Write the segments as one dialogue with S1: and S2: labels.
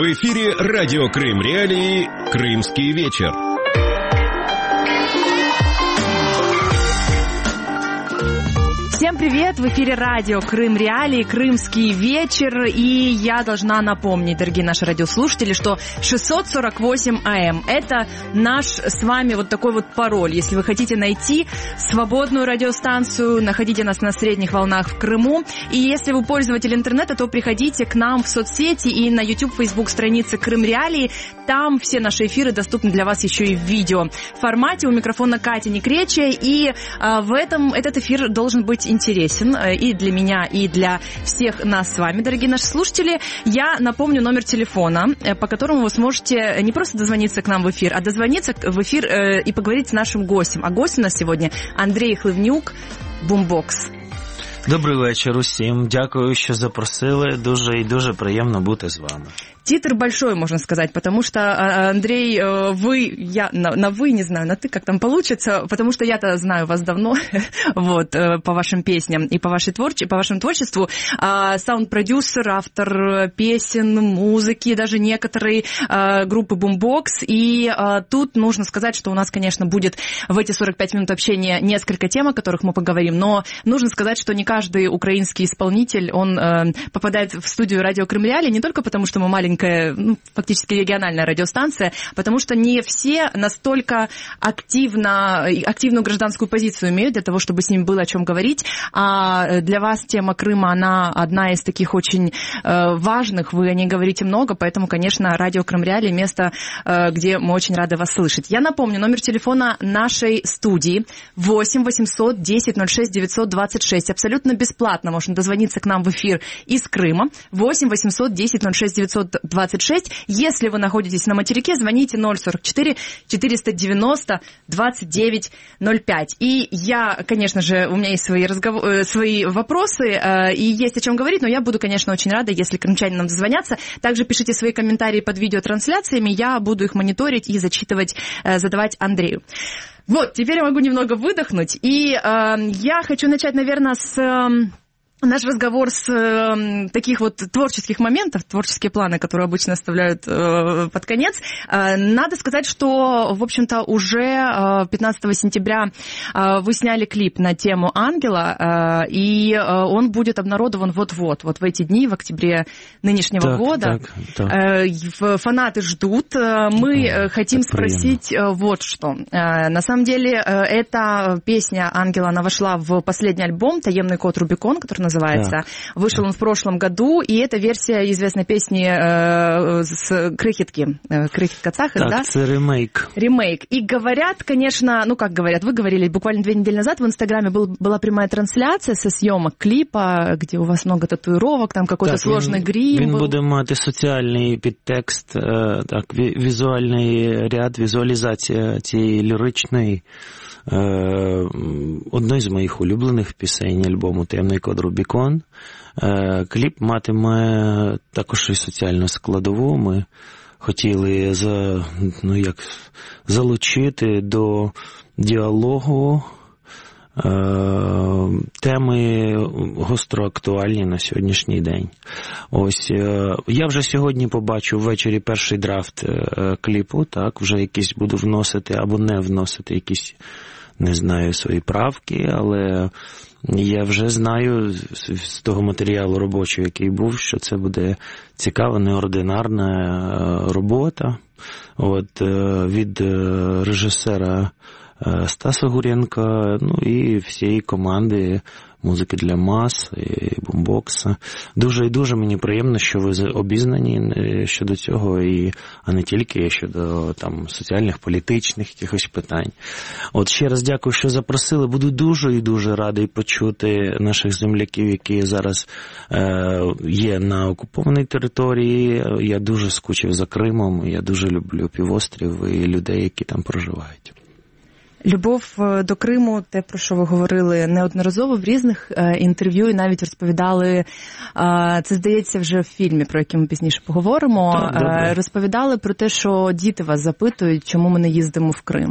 S1: В эфире радио Крым Реалии «Крымский вечер».
S2: Всем привет! В эфире радио Крым Реалии, Крымский вечер. И я должна напомнить, дорогие наши радиослушатели, что 648 АМ – это наш с вами вот такой вот пароль. Если вы хотите найти свободную радиостанцию, находите нас на средних волнах в Крыму. И если вы пользователь интернета, то приходите к нам в соцсети и на YouTube, Facebook страницы Крым Реалии. Там все наши эфиры доступны для вас еще и в видео формате. У микрофона Катя Некречия. И этот эфир должен быть интересен и для меня, и для всех нас с вами, дорогие наши слушатели. Я напомню номер телефона, по которому вы сможете не просто дозвониться к нам в эфир, а дозвониться в эфир и поговорить с нашим гостем. А гость у нас сегодня Андрей Хливнюк, Бумбокс.
S3: Добрий вечір усім. Дякую, що запросили. Дуже приємно бути з вами.
S2: Титр большой, можно сказать, потому что, Андрей, я на вы, не знаю, на ты, как там получится, потому что я-то знаю вас давно, вот, по вашим песням и по вашему творчеству. Саунд-продюсер, автор песен, музыки, даже некоторые группы Boombox. И тут нужно сказать, что у нас, конечно, будет в эти 45 минут общения несколько тем, о которых мы поговорим, но нужно сказать, что не каждый украинский исполнитель, он попадает в студию радио Крым Реалии не только потому, что мы маленькая, фактически региональная радиостанция, потому что не все настолько активную гражданскую позицию имеют для того, чтобы с ними было о чем говорить. А для вас тема Крыма, она одна из таких очень важных, вы о ней говорите много, поэтому, конечно, радио Крым Реалии — место, где мы очень рады вас слышать. Я напомню, номер телефона нашей студии 8 800 10 06 926. Абсолютно бесплатно можно дозвониться к нам в эфир из Крыма. 8 800 10 06 926. Если вы находитесь на материке, звоните 044 490 29 05. И я, конечно же, у меня есть свои вопросы, и есть о чем говорить, но я буду, конечно, очень рада, если крымчане нам дозвонятся. Также пишите свои комментарии под видеотрансляциями, я буду их мониторить и зачитывать, задавать Андрею. Вот, теперь я могу немного выдохнуть, и я хочу начать, наверное, наш разговор с таких вот творческих моментов, творческие планы, которые обычно оставляют под конец. Надо сказать, что, в общем-то, уже 15 сентября вы сняли клип на тему «Ангела», и он будет обнародован вот-вот, вот в эти дни, в октябре нынешнего года. Так. Фанаты ждут. Мы хотим спросить вот что. На самом деле, эта песня «Ангела», она вошла в последний альбом «Таемный код Рубикон», который называется. Так. Вышел он в прошлом году, и это версия известной песни с Крихітки. Крихітка Цахар, да?
S3: Это ремейк.
S2: Ремейк. И говорят, конечно, ну как говорят, вы говорили, буквально 2 недели назад в Инстаграме была прямая трансляция со съемок клипа, где у вас много татуировок, там какой-то сложный грим.
S3: Він буде мати соціальний підтекст, так, візуальний ряд, візуалізація цієї ліричної, одної з моїх улюблених пісень альбому «Таємний код Рубікон». Кліп матиме також і соціальну складову. Ми хотіли залучити до діалогу теми гостро актуальні на сьогоднішній день. Ось, я вже сьогодні побачив ввечері перший драфт кліпу, так, вже якісь буду вносити або не вносити якісь, не знаю, свої правки, але я вже знаю з того матеріалу робочого, який був, що це буде цікава, неординарна робота. От, від режисера Стаса Гуренка, ну і всієї команди музики для мас і бумбокса. Дуже і дуже мені приємно, що ви обізнані щодо цього, а не тільки щодо там соціальних, політичних якихось питань. От ще раз дякую, що запросили. Буду дуже і дуже радий почути наших земляків, які зараз є на окупованій території. Я дуже скучив за Кримом, я дуже люблю півострів і людей, які там проживають.
S2: Любов до Криму, те, про що ви говорили неодноразово в різних інтерв'ю, і навіть розповідали, це, здається, вже в фільмі, про який ми пізніше поговоримо, розповідали про те, що діти вас запитують, чому ми не їздимо в Крим.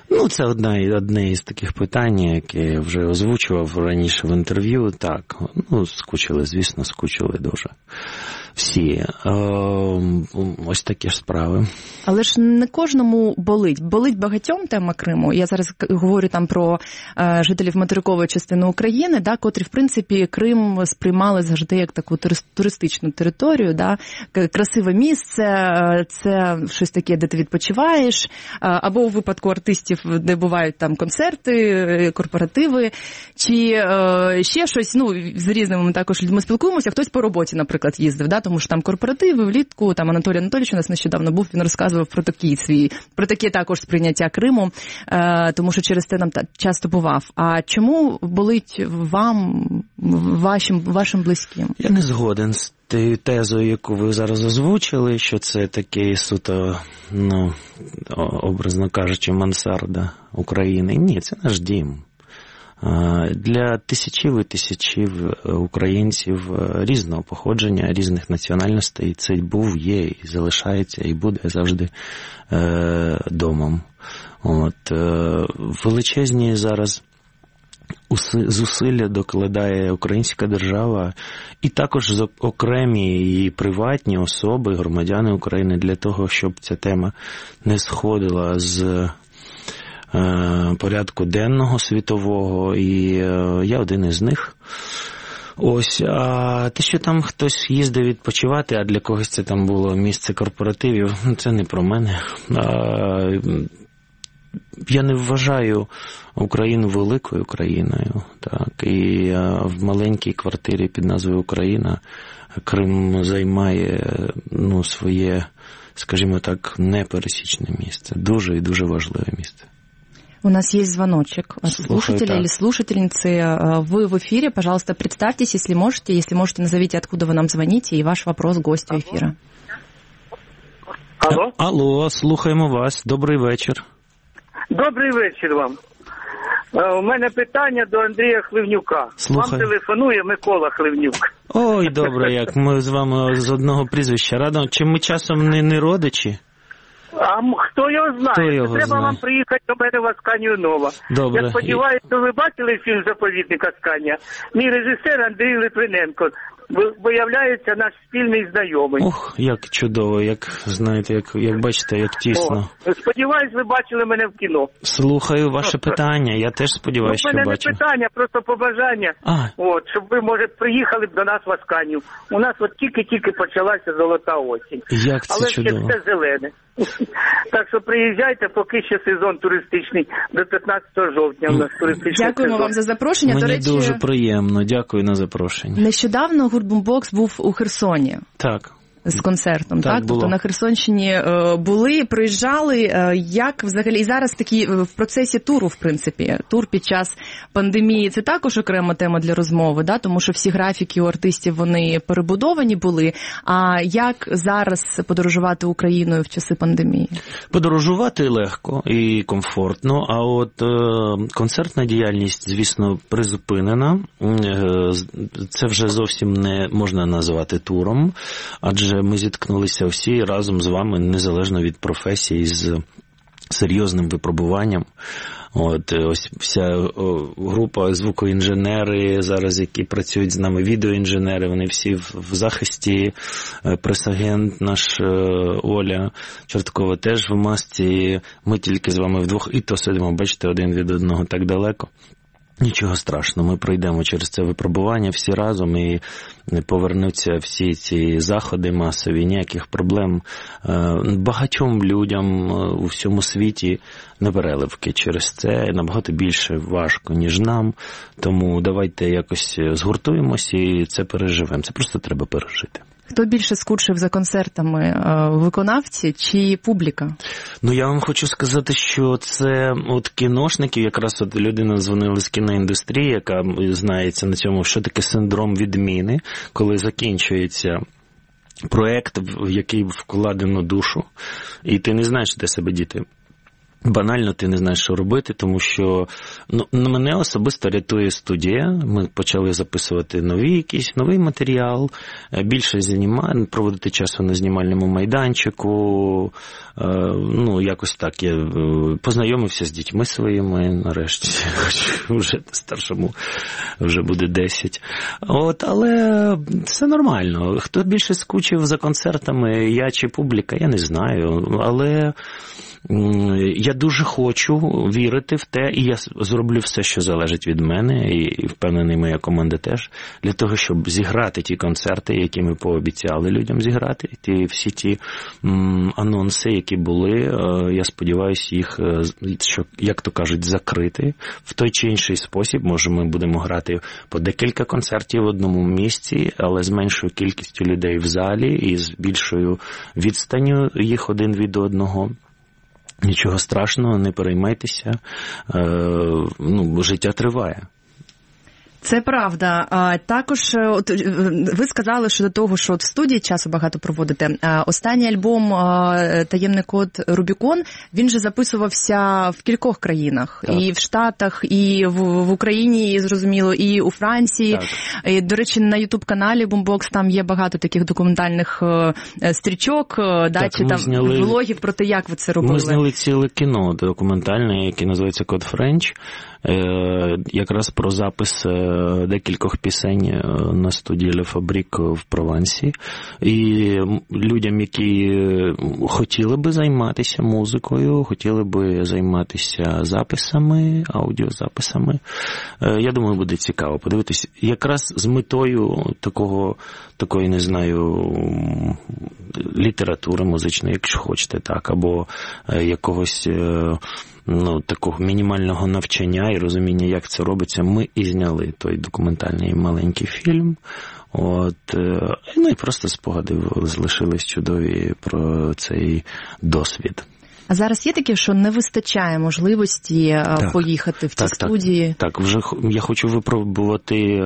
S3: Ну, це одне із таких питань, яке я вже озвучував раніше в інтерв'ю. Так, ну, скучили, звісно, скучили дуже. Всі. Ось такі ж справи.
S2: Але ж не кожному болить. Болить багатьом тема Криму. Я зараз говорю там про жителів материкової частини України, да, котрі, в принципі, Крим сприймали завжди як таку туристичну територію. Да. Красиве місце, це щось таке, де ти відпочиваєш. Або у випадку артистів, де бувають там концерти, корпоративи, чи ще щось, ну, з різними ми також людьми спілкуємося. Хтось по роботі, наприклад, їздив, да, тому що там корпоративи влітку, там Анатолій Анатолійович у нас нещодавно був, він розказував про таке також сприйняття Криму, тому що через це нам часто бував. А чому болить вам, вашим близьким?
S3: Я не згоден з тією тезою, яку ви зараз озвучили, що це такий суто, ну, образно кажучи, мансарда України. Ні, це наш дім. Для тисячів і тисячів українців різного походження, різних національностей це був, є і залишається, і буде завжди домом. От, величезні зараз зусилля докладає українська держава і також окремі і приватні особи, громадяни України для того, щоб ця тема не сходила з порядку денного світового, і я один із них. Ось, а те, що там хтось їздив відпочивати, а для когось це там було місце корпоративів, це не про мене. Я не вважаю Україну великою країною, так, і в маленькій квартирі під назвою Україна Крим займає, ну, своє, скажімо так, непересічне місце, дуже і дуже важливе місце.
S2: У нас есть звоночек от слушателя или слушательницы. Вы в эфире, пожалуйста, представьтесь, если можете, назовите, откуда вы нам звоните, и ваш вопрос гостю эфира.
S4: Алло?
S3: Алло, слухаємо вас. Добрий вечір.
S4: Добрий вечір вам. У мене питання до Андрія Хливнюка.
S3: Слухаю.
S4: Вам телефонує Микола Хливнюк.
S3: Ой, добре, як ми з вами з одного прізвища. Радо, чи ми часом не родичі?
S4: А хто його знає? Треба вам приїхати до мене в Асканію Нова.
S3: Добре.
S4: Я сподіваюся, ви бачили фільм «Заповідник Асканія»? Мій режисер Андрій Литвиненко. Виявляється, наш спільний знайомий.
S3: Ох, як чудово, як, знаєте, як бачите, як тісно.
S4: Сподіваюсь, ви бачили мене в кіно.
S3: Слухаю ваше питання, я теж сподіваюся, що бачу.
S4: У мене не питання, просто побажання, щоб ви, може, приїхали б до нас в Асканію. У нас от тільки-тільки почалася золота осінь.
S3: Як це
S4: але
S3: чудово.
S4: Але ще все зелене. Так що приїжджайте, поки ще сезон туристичний, до 15 жовтня у нас туристичний сезон.
S2: Дякуємо вам за запрошення.
S3: Мені
S2: до речі,
S3: дуже приємно, дякую на запрошення.
S2: Нещодавно гурт Бумбокс був у Херсоні.
S3: Так.
S2: З концертом, так?
S3: Було.
S2: Тобто на Херсонщині були, приїжджали, як взагалі, і зараз такі в процесі туру, в принципі, тур під час пандемії, це також окрема тема для розмови, да? Тому що всі графіки у артистів, вони перебудовані були, а як зараз подорожувати Україною в часи пандемії?
S3: Подорожувати легко і комфортно, а от концертна діяльність, звісно, призупинена, це вже зовсім не можна називати туром, адже ми зіткнулися всі разом з вами, незалежно від професії, з серйозним випробуванням. От, ось вся група звукоінженери зараз, які працюють з нами, відеоінженери, вони всі в захисті, прес-агент наш Оля Чорткова теж в масці, ми тільки з вами вдвох, і то сидимо, бачите, один від одного так далеко. Нічого страшного, ми пройдемо через це випробування всі разом і повернуться всі ці заходи масові, ніяких проблем. Багатьом людям у всьому світі непереливки через це, набагато більше важко, ніж нам, тому давайте якось згуртуємось і це переживемо, це просто треба пережити.
S2: Хто більше скучив за концертами, виконавці чи публіка?
S3: Ну, я вам хочу сказати, що це от кіношників, якраз от людина дзвонила з кіноіндустрії, яка знається на цьому, що таке синдром відміни, коли закінчується проєкт, в який вкладено душу, і ти не знаєш, де себе діти. банально ти не знаєш, що робити, тому що мене особисто рятує студія. Ми почали записувати новий матеріал, більше проводити часу на знімальному майданчику. Якось так я познайомився з дітьми своїми, нарешті, вже старшому вже буде 10. Але все нормально. Хто більше скучив за концертами, я чи публіка, я не знаю, але я дуже хочу вірити в те, і я зроблю все, що залежить від мене, і впевнений, моя команда теж, для того, щоб зіграти ті концерти, які ми пообіцяли людям зіграти, всі ті анонси, які були, я сподіваюся, їх, що, як то кажуть, закрити в той чи інший спосіб. Може, ми будемо грати по декілька концертів в одному місці, але з меншою кількістю людей в залі і з більшою відстанню їх один від одного. Нічого страшного, не переймайтеся, життя триває.
S2: Це правда. Також ви сказали щодо того, що в студії часу багато проводите. Останній альбом «Таємний код Рубікон», він же записувався в кількох країнах. Так. І в Штатах, і в Україні, і, зрозуміло, і у Франції. Так. І, до речі, на YouTube-каналі Boombox там є багато таких документальних стрічок, чи там влогів про те, як ви це робили.
S3: Ми зняли ціле кіно документальне, яке називається «Код Френч», якраз про запис декількох пісень на студії Ле Фабрік в Провансі. І людям, які хотіли би займатися музикою, хотіли би займатися записами, аудіозаписами, я думаю, буде цікаво подивитися. Якраз з метою такої, не знаю, літератури музичної, якщо хочете, так, або якогось такого мінімального навчання і розуміння, як це робиться, ми і зняли той документальний маленький фільм. І просто спогади залишились чудові про цей досвід.
S2: А зараз є таке, що не вистачає можливості поїхати в ці студії?
S3: Так, вже я хочу випробувати.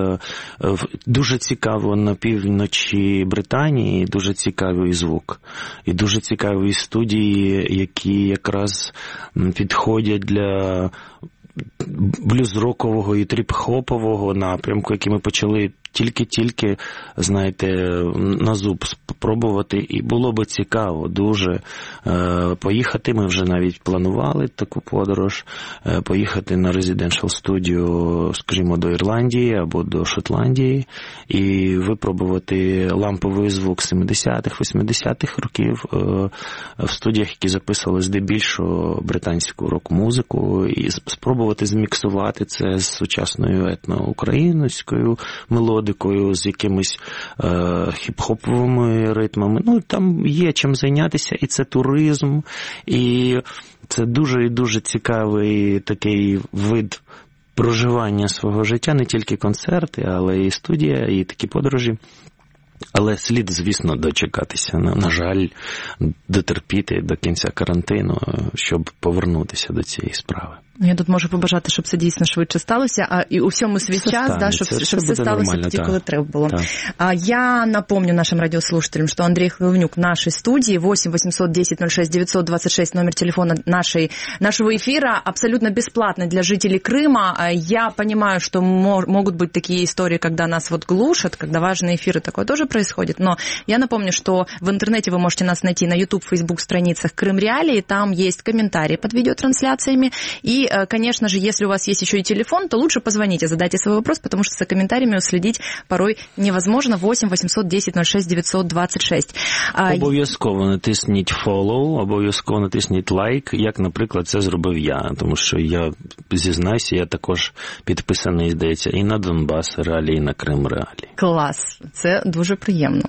S3: Дуже цікаво на півночі Британії, дуже цікавий звук. І дуже цікаві студії, які якраз підходять для блюз-рокового і тріп-хопового напрямку, який ми почали тільки, знаєте, на зуб спробувати, і було би цікаво дуже поїхати. Ми вже навіть планували таку подорож, поїхати на резиденшал студію, скажімо, до Ірландії або до Шотландії і випробувати ламповий звук 70-х, 80-х років в студіях, які записували здебільшого британську рок-музику, і спробувати зміксувати це з сучасною етноукраїнською мелодикою, з якимись хіп-хоповими ритмами. Там є чим зайнятися, і це туризм, і це дуже і дуже цікавий такий вид проживання свого життя, не тільки концерти, але і студія, і такі подорожі. Але слід, звісно, дочекатися, на жаль, дотерпіти до кінця карантину, щоб повернутися до цієї справи.
S2: Я тут можу побажати, щоб це дійсно швидше сталося, і у всьому свій час, щоб все сталося тоді, коли треба було. Я напомню нашим радиослушателям, что Андрей Хлевнюк в нашей студии, 8 810 06 926, номер телефона нашего эфира, абсолютно бесплатный для жителей Крыма. Я понимаю, что могут быть такие истории, когда нас глушат, когда важные эфиры, такое тоже происходит, но я напомню, что в интернете вы можете нас найти на YouTube, Facebook страницах Крым Реалии, там есть комментарии под видеотрансляциями, и, конечно же, если у вас есть еще и телефон, то лучше позвоните, задайте свой вопрос, потому что за комментариями уследить порой невозможно. 8 810 06 926.
S3: Обов'язково натисніть follow, обов'язково натисніть лайк, як, наприклад, це зробив я, тому що я, зізнаюся, я також підписаний, здається, і на Донбас Реалії, і на Крим Реалії.
S2: Клас, це дуже приємно.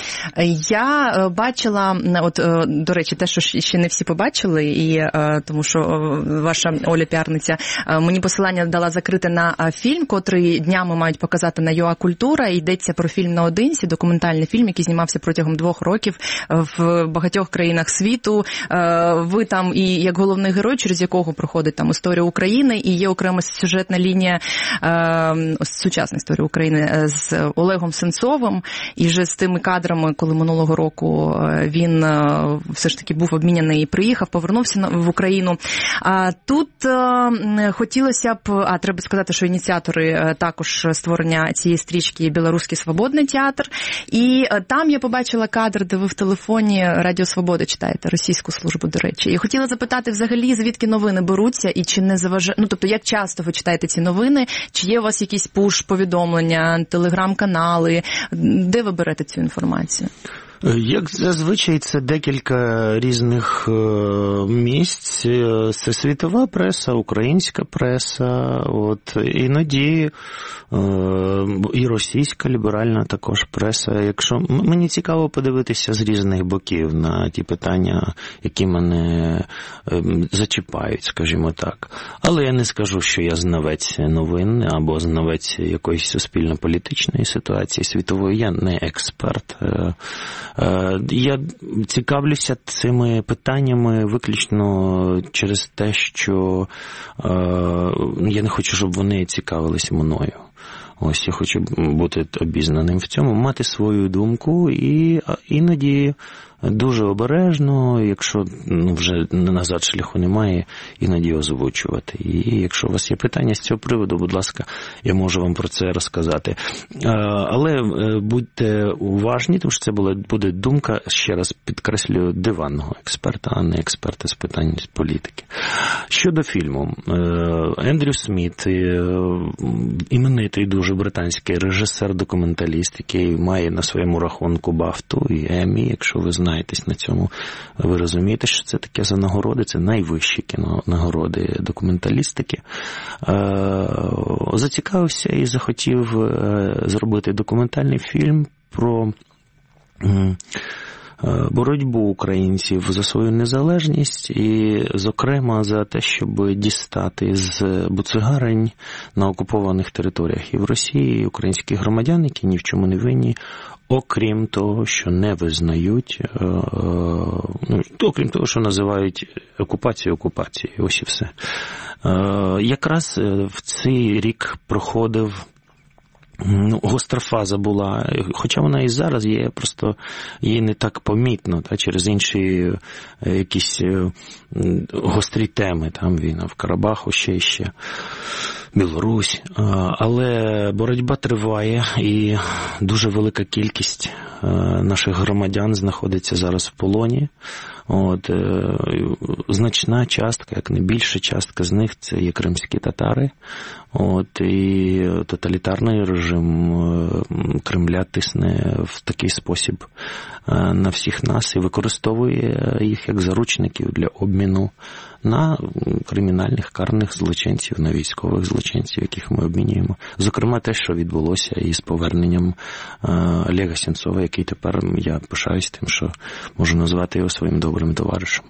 S2: Я бачила, до речі, те, що ще не всі побачили, і тому що ваша Оля піарниця мені посилання дала закрите на фільм, котрий днями мають показати на ЮА Культура. Йдеться про фільм «Наодинці», документальний фільм, який знімався протягом 2 років в багатьох країнах світу. Ви там і як головний герой, через якого проходить там історія України, і є окрема сюжетна лінія, сучасна історія України з Олегом Сенцовим. і вже з тими кадрами, коли минулого року він все ж таки був обміняний і приїхав, повернувся в Україну. Тут хотілося б, треба сказати, що ініціатори також створення цієї стрічки «Білоруський свободний театр», і там я побачила кадр, де ви в телефоні Радіо Свобода читаєте, російську службу, до речі. І хотіла запитати взагалі, звідки новини беруться і чи не заважає, тобто як часто ви читаєте ці новини, чи є у вас якісь пуш-повідомлення, телеграм-канали, де ви берете цю інформацію?
S3: Як зазвичай, це декілька різних місць. Це світова преса, українська преса, іноді і російська ліберальна також преса. Якщо мені цікаво подивитися з різних боків на ті питання, які мене зачіпають, скажімо так. Але я не скажу, що я знавець новин або знавець якоїсь суспільно-політичної ситуації світової. Я не експерт. Я цікавлюся цими питаннями виключно через те, що я не хочу, щоб вони цікавились мною. Я хочу бути обізнаним в цьому, мати свою думку і іноді дуже обережно, якщо вже назад шляху немає, іноді озвучувати. І якщо у вас є питання з цього приводу, будь ласка, я можу вам про це розказати. Але будьте уважні, тому що це буде думка, ще раз підкреслюю, диванного експерта, а не експерта з питань політики. Щодо фільму, Ендрю Сміт, іменитий дуже британський режисер-документаліст, який має на своєму рахунку Бафту і Еммі, якщо ви знаєтесь на цьому, ви розумієте, що це таке за нагороди, це найвищі нагороди документалістики. Зацікавився і захотів зробити документальний фільм про боротьбу українців за свою незалежність і, зокрема, за те, щоб дістати з буцегарень на окупованих територіях і в Росії українських громадян, які ні в чому не винні, окрім того, що не визнають, окрім того, що називають окупацією. Ось і все. Якраз в цей рік проходив гостра фаза була, хоча вона і зараз є, просто її не так помітно, через інші якісь гострі теми, там війна в Карабаху, ще Білорусь, але боротьба триває і дуже велика кількість наших громадян знаходиться зараз в полоні. Значна частка, як не більша частка з них, це є кримські татари. І тоталітарний режим Кремля тисне в такий спосіб на всіх нас і використовує їх як заручників для обміну на кримінальних карних злочинців, на військових злочинців, яких ми обмінюємо. Зокрема, те, що відбулося із поверненням Олега Сенцова, який тепер, я пишаюсь тим, що можу назвати його своїм добрим товаришем.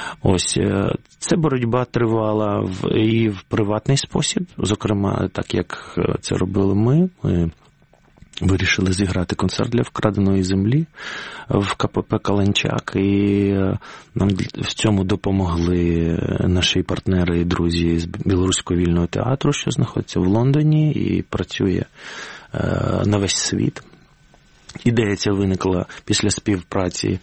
S3: Ця боротьба тривала і в приватний спосіб, зокрема, так як це робили ми вирішили зіграти концерт для вкраденої землі в КПП «Каланчак», і нам в цьому допомогли наші партнери і друзі з Білоруського вільного театру, що знаходиться в Лондоні і працює на весь світ. Ідея ця виникла після співпраці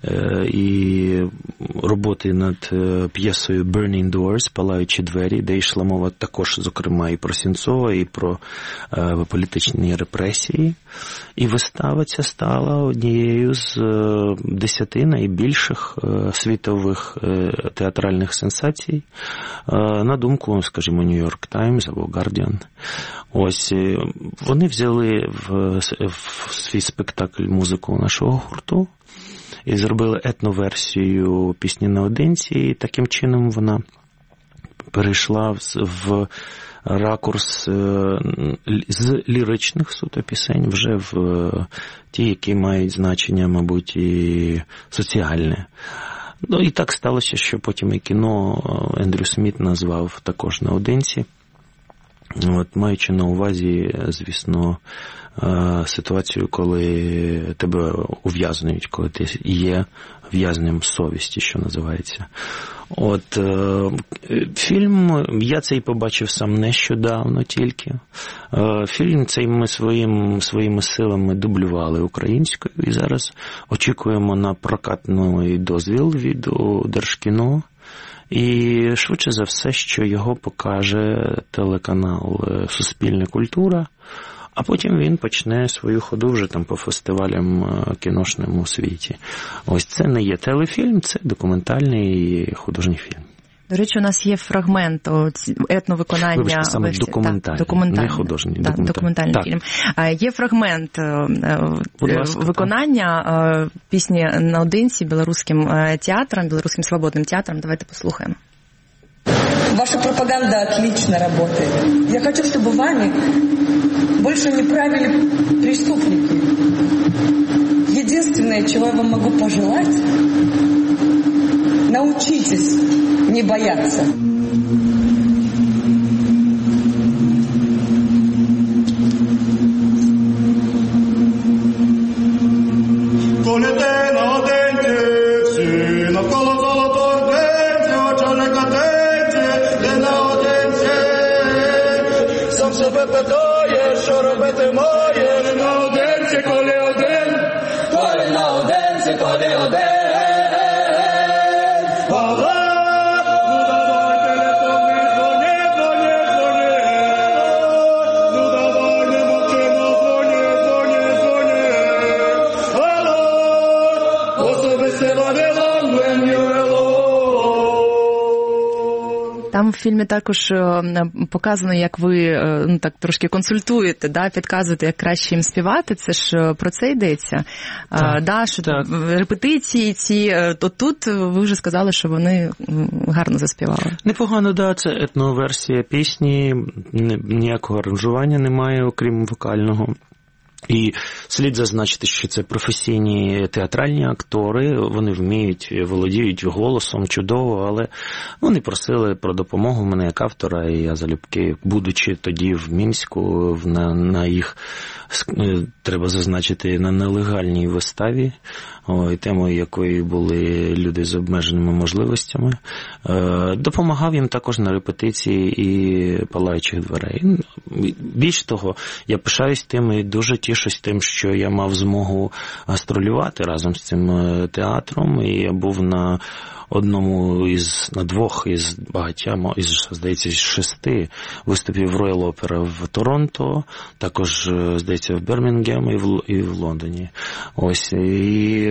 S3: і роботи над п'єсою «Burning Doors» «Палаючі двері», де йшла мова також, зокрема, і про Сенцова, і про політичні репресії. І вистава ця стала однією з 10 найбільших світових театральних сенсацій, на думку, скажімо, New York Times або Guardian. Ось, вони взяли в свій спектакль музику нашого гурту і зробили етноверсію пісні наодинці, і таким чином вона перейшла в ракурс з ліричних суто пісень вже в ті, які мають значення, мабуть, і соціальне. Ну і так сталося, що потім і кіно Ендрю Сміт назвав також наодинці. Маючи на увазі, звісно, ситуацію, коли тебе ув'язнюють, коли ти є в'язнем совісті, що називається. От, фільм, я цей побачив сам нещодавно тільки. Фільм цей ми своїми силами дублювали українською, і зараз очікуємо на прокатний дозвіл від Держкіно. І швидше за все, що його покаже телеканал «Суспільна культура», а потім він почне свою ходу вже там по фестивалям кіношним у світі. Ось це не є телефільм, це документальний художній фільм.
S2: До речі, у нас є фрагмент етновиконання.
S3: Вибачте, саме документальний, не художній.
S2: Документальний фільм. Є фрагмент виконання пісні наодинці білоруським театром, білоруським свободним театром. Давайте послухаємо.
S5: Ваша пропаганда отлично работает. Я хочу, чтобы вами больше не правили преступники. Единственное, чего я вам могу пожелать, научитесь не бояться.
S6: Питає, що робити маєш наодинці, коли один, коли наодинці, коли один. Але, давай телефони, дзвони. Давай не мовчимо, дзвони. Алло, особисте вадилам,
S2: Там в фільмі також показано, як ви так трошки консультуєте, підказуєте, як краще їм співати. Це ж про це йдеться. Так. Репетиції ці, то тут ви вже сказали, що вони гарно заспівали.
S3: Непогано, це етноверсія пісні, ніякого аранжування немає, окрім вокального. І слід зазначити, що це професійні театральні актори, вони вміють, володіють голосом чудово, але вони просили про допомогу мене як автора, і я залюбки, будучи тоді в Мінську, на їх, треба зазначити, на нелегальній виставі, темою якої були люди з обмеженими можливостями, допомагав їм також на репетиції і палаючих дверей. Більш того, я пишаюсь тим і дуже тішусь тим, що я мав змогу гастролювати разом з цим театром, і я був на двох із багатьма, здається, 6 виступів Royal Opera в Торонто, також, здається, в Бірмінгемі і в Лондоні. Ось, і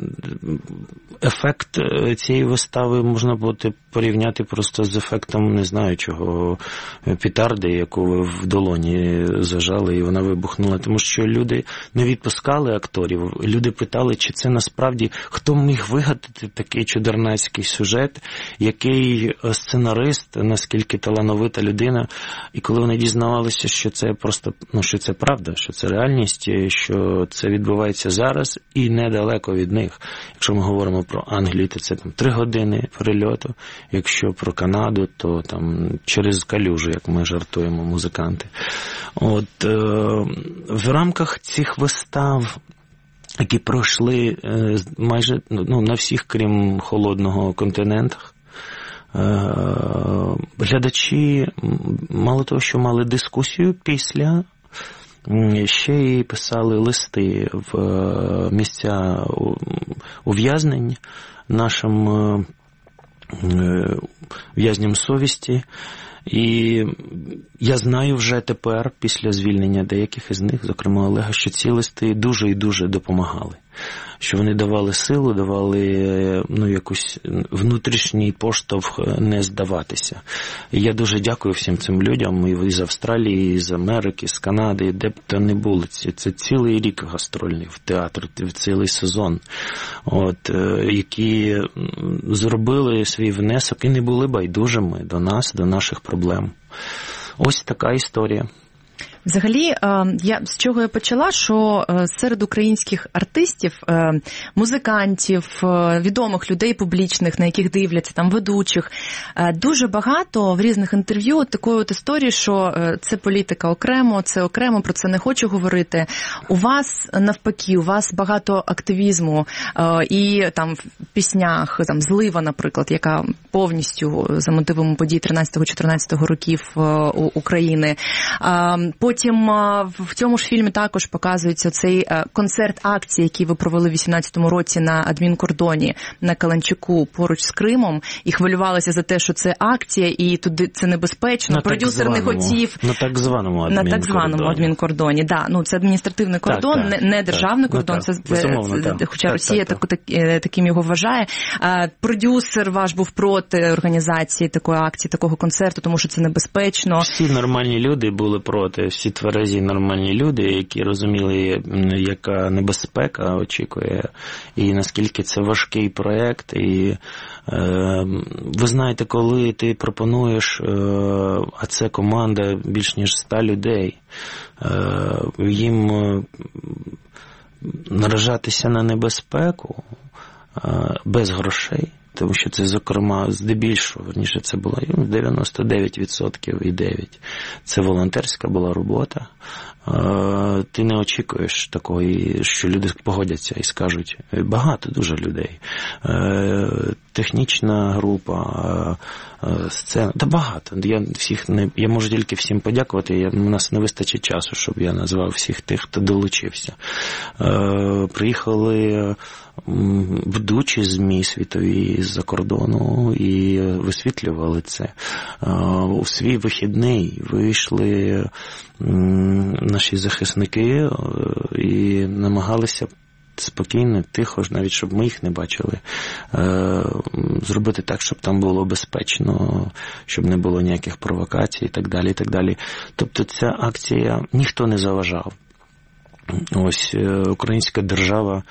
S3: ефект цієї вистави можна було порівняти просто з ефектом, не знаю чого, петарди, яку ви в долоні зажали, і вона вибухнула. Тому що люди не відпускали акторів, люди питали, чи це насправді, хто міг вигадати такий чудернацький сюжет, який сценарист, наскільки талановита людина, і коли вони дізнавалися, що це просто, що це правда, що це реальність, що це відбувається зараз і недалеко від них. Якщо ми говоримо про Англію, то це 3 години перельоту, якщо про Канаду, то там через калюжу, як ми жартуємо, музиканти. От, в рамках цих вистав, які пройшли майже на всіх, крім холодного, континентах, глядачі мало того, що мали дискусію після, ще й писали листи в місця ув'язнень нашим в'язням совісті. І я знаю вже тепер, після звільнення деяких із них, зокрема Олега, що ці листи дуже і дуже допомагали. Що вони давали силу, давали якийсь внутрішній поштовх не здаватися. І я дуже дякую всім цим людям, і з Австралії, і з Америки, з Канади, де б то не були. Це цілий рік гастрольний в театр, цілий сезон, які зробили свій внесок і не були байдужими до нас, до наших проблем. Ось така історія.
S2: Взагалі, з чого я почала, що серед українських артистів, музикантів, відомих людей публічних, на яких дивляться, там, ведучих, дуже багато в різних інтерв'ю такої от історії, що це політика окремо, це окремо, про це не хочу говорити. У вас навпаки, у вас багато активізму і там в піснях, там Злива, наприклад, яка повністю за мотивами подій 13-14 років України. Потім в цьому ж фільмі також показується цей концерт-акції, який ви провели в 18-му році на адмінкордоні на Каланчуку поруч з Кримом, і хвилювалися за те, що це акція, і туди це небезпечно. Продюсер не хотів.
S3: На так званому
S2: адмінкордоні. Да, ну, це адміністративний кордон, не державний кордон, хоча Росія таким його вважає. Продюсер ваш був проти організації такої акції, такого концерту, тому що це небезпечно.
S3: Всі нормальні люди були проти, всі тверезі нормальні люди, які розуміли, яка небезпека очікує, і наскільки це важкий проєкт. І ви знаєте, коли ти пропонуєш, а це команда більш ніж 100 людей, їм наражатися на небезпеку без грошей, тому що це, зокрема, здебільшого, верніше, це було 99,9%. Це волонтерська була робота. Ти не очікуєш такої, що люди погодяться і скажуть, багато дуже людей. Технічна група, сцена, та багато. Я можу тільки всім подякувати, у нас не вистачить часу, щоб я назвав всіх тих, хто долучився. Приїхали ведучі ЗМІ світові з-за кордону і висвітлювали це. У свій вихідний вийшли наші захисники і намагалися спокійно, тихо, навіть щоб ми їх не бачили, зробити так, щоб там було безпечно, щоб не було ніяких провокацій і так далі, і так далі. Тобто ця акція ніхто не заважав. Ось українська держава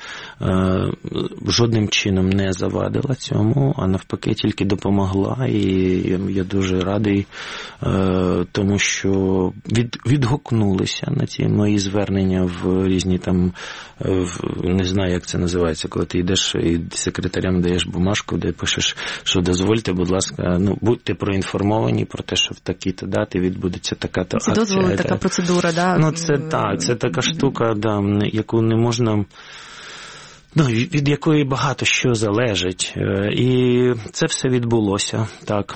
S3: жодним чином не завадила цьому, а навпаки тільки допомогла, і я дуже радий тому, що відгукнулися на ці мої звернення в різні там, не знаю, як це називається, коли ти йдеш і секретарям даєш бумажку, де пишеш, що дозвольте, будь ласка, будьте проінформовані про те, що в такі-то дати відбудеться така-то акція.
S2: Це дозволи, така процедура, да?
S3: Це так, це така штука, яку не можна, від якої багато що залежить. І це все відбулося, так.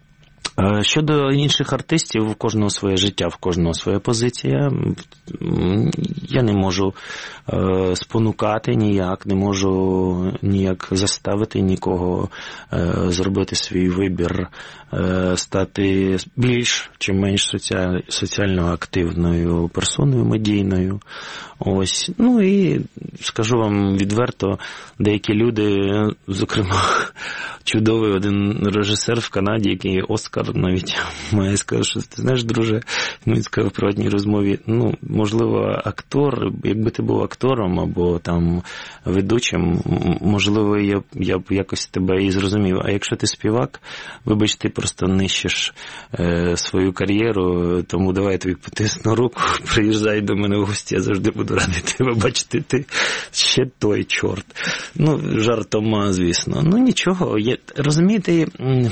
S3: Щодо інших артистів, у кожного своє життя, в кожного своя позиція. Я не можу спонукати ніяк, не можу ніяк заставити нікого зробити свій вибір, стати більш чи менш соціально активною персоною, медійною. Ось. Ну і скажу вам відверто, деякі люди, зокрема, чудовий один режисер в Канаді, який Оскар навіть має сказати, що ти знаєш, друже, він сказав в приватній розмові, можливо, актор, якби ти був актором або там ведучим, можливо, я б якось тебе і зрозумів. А якщо ти співак, вибач, ти просто нищиш свою кар'єру, тому давай я тобі потисну руку, приїжджай до мене в гості, я завжди буду радий тебе бачити, ти ще той чорт. Жартома, звісно. Нічого, розумієте,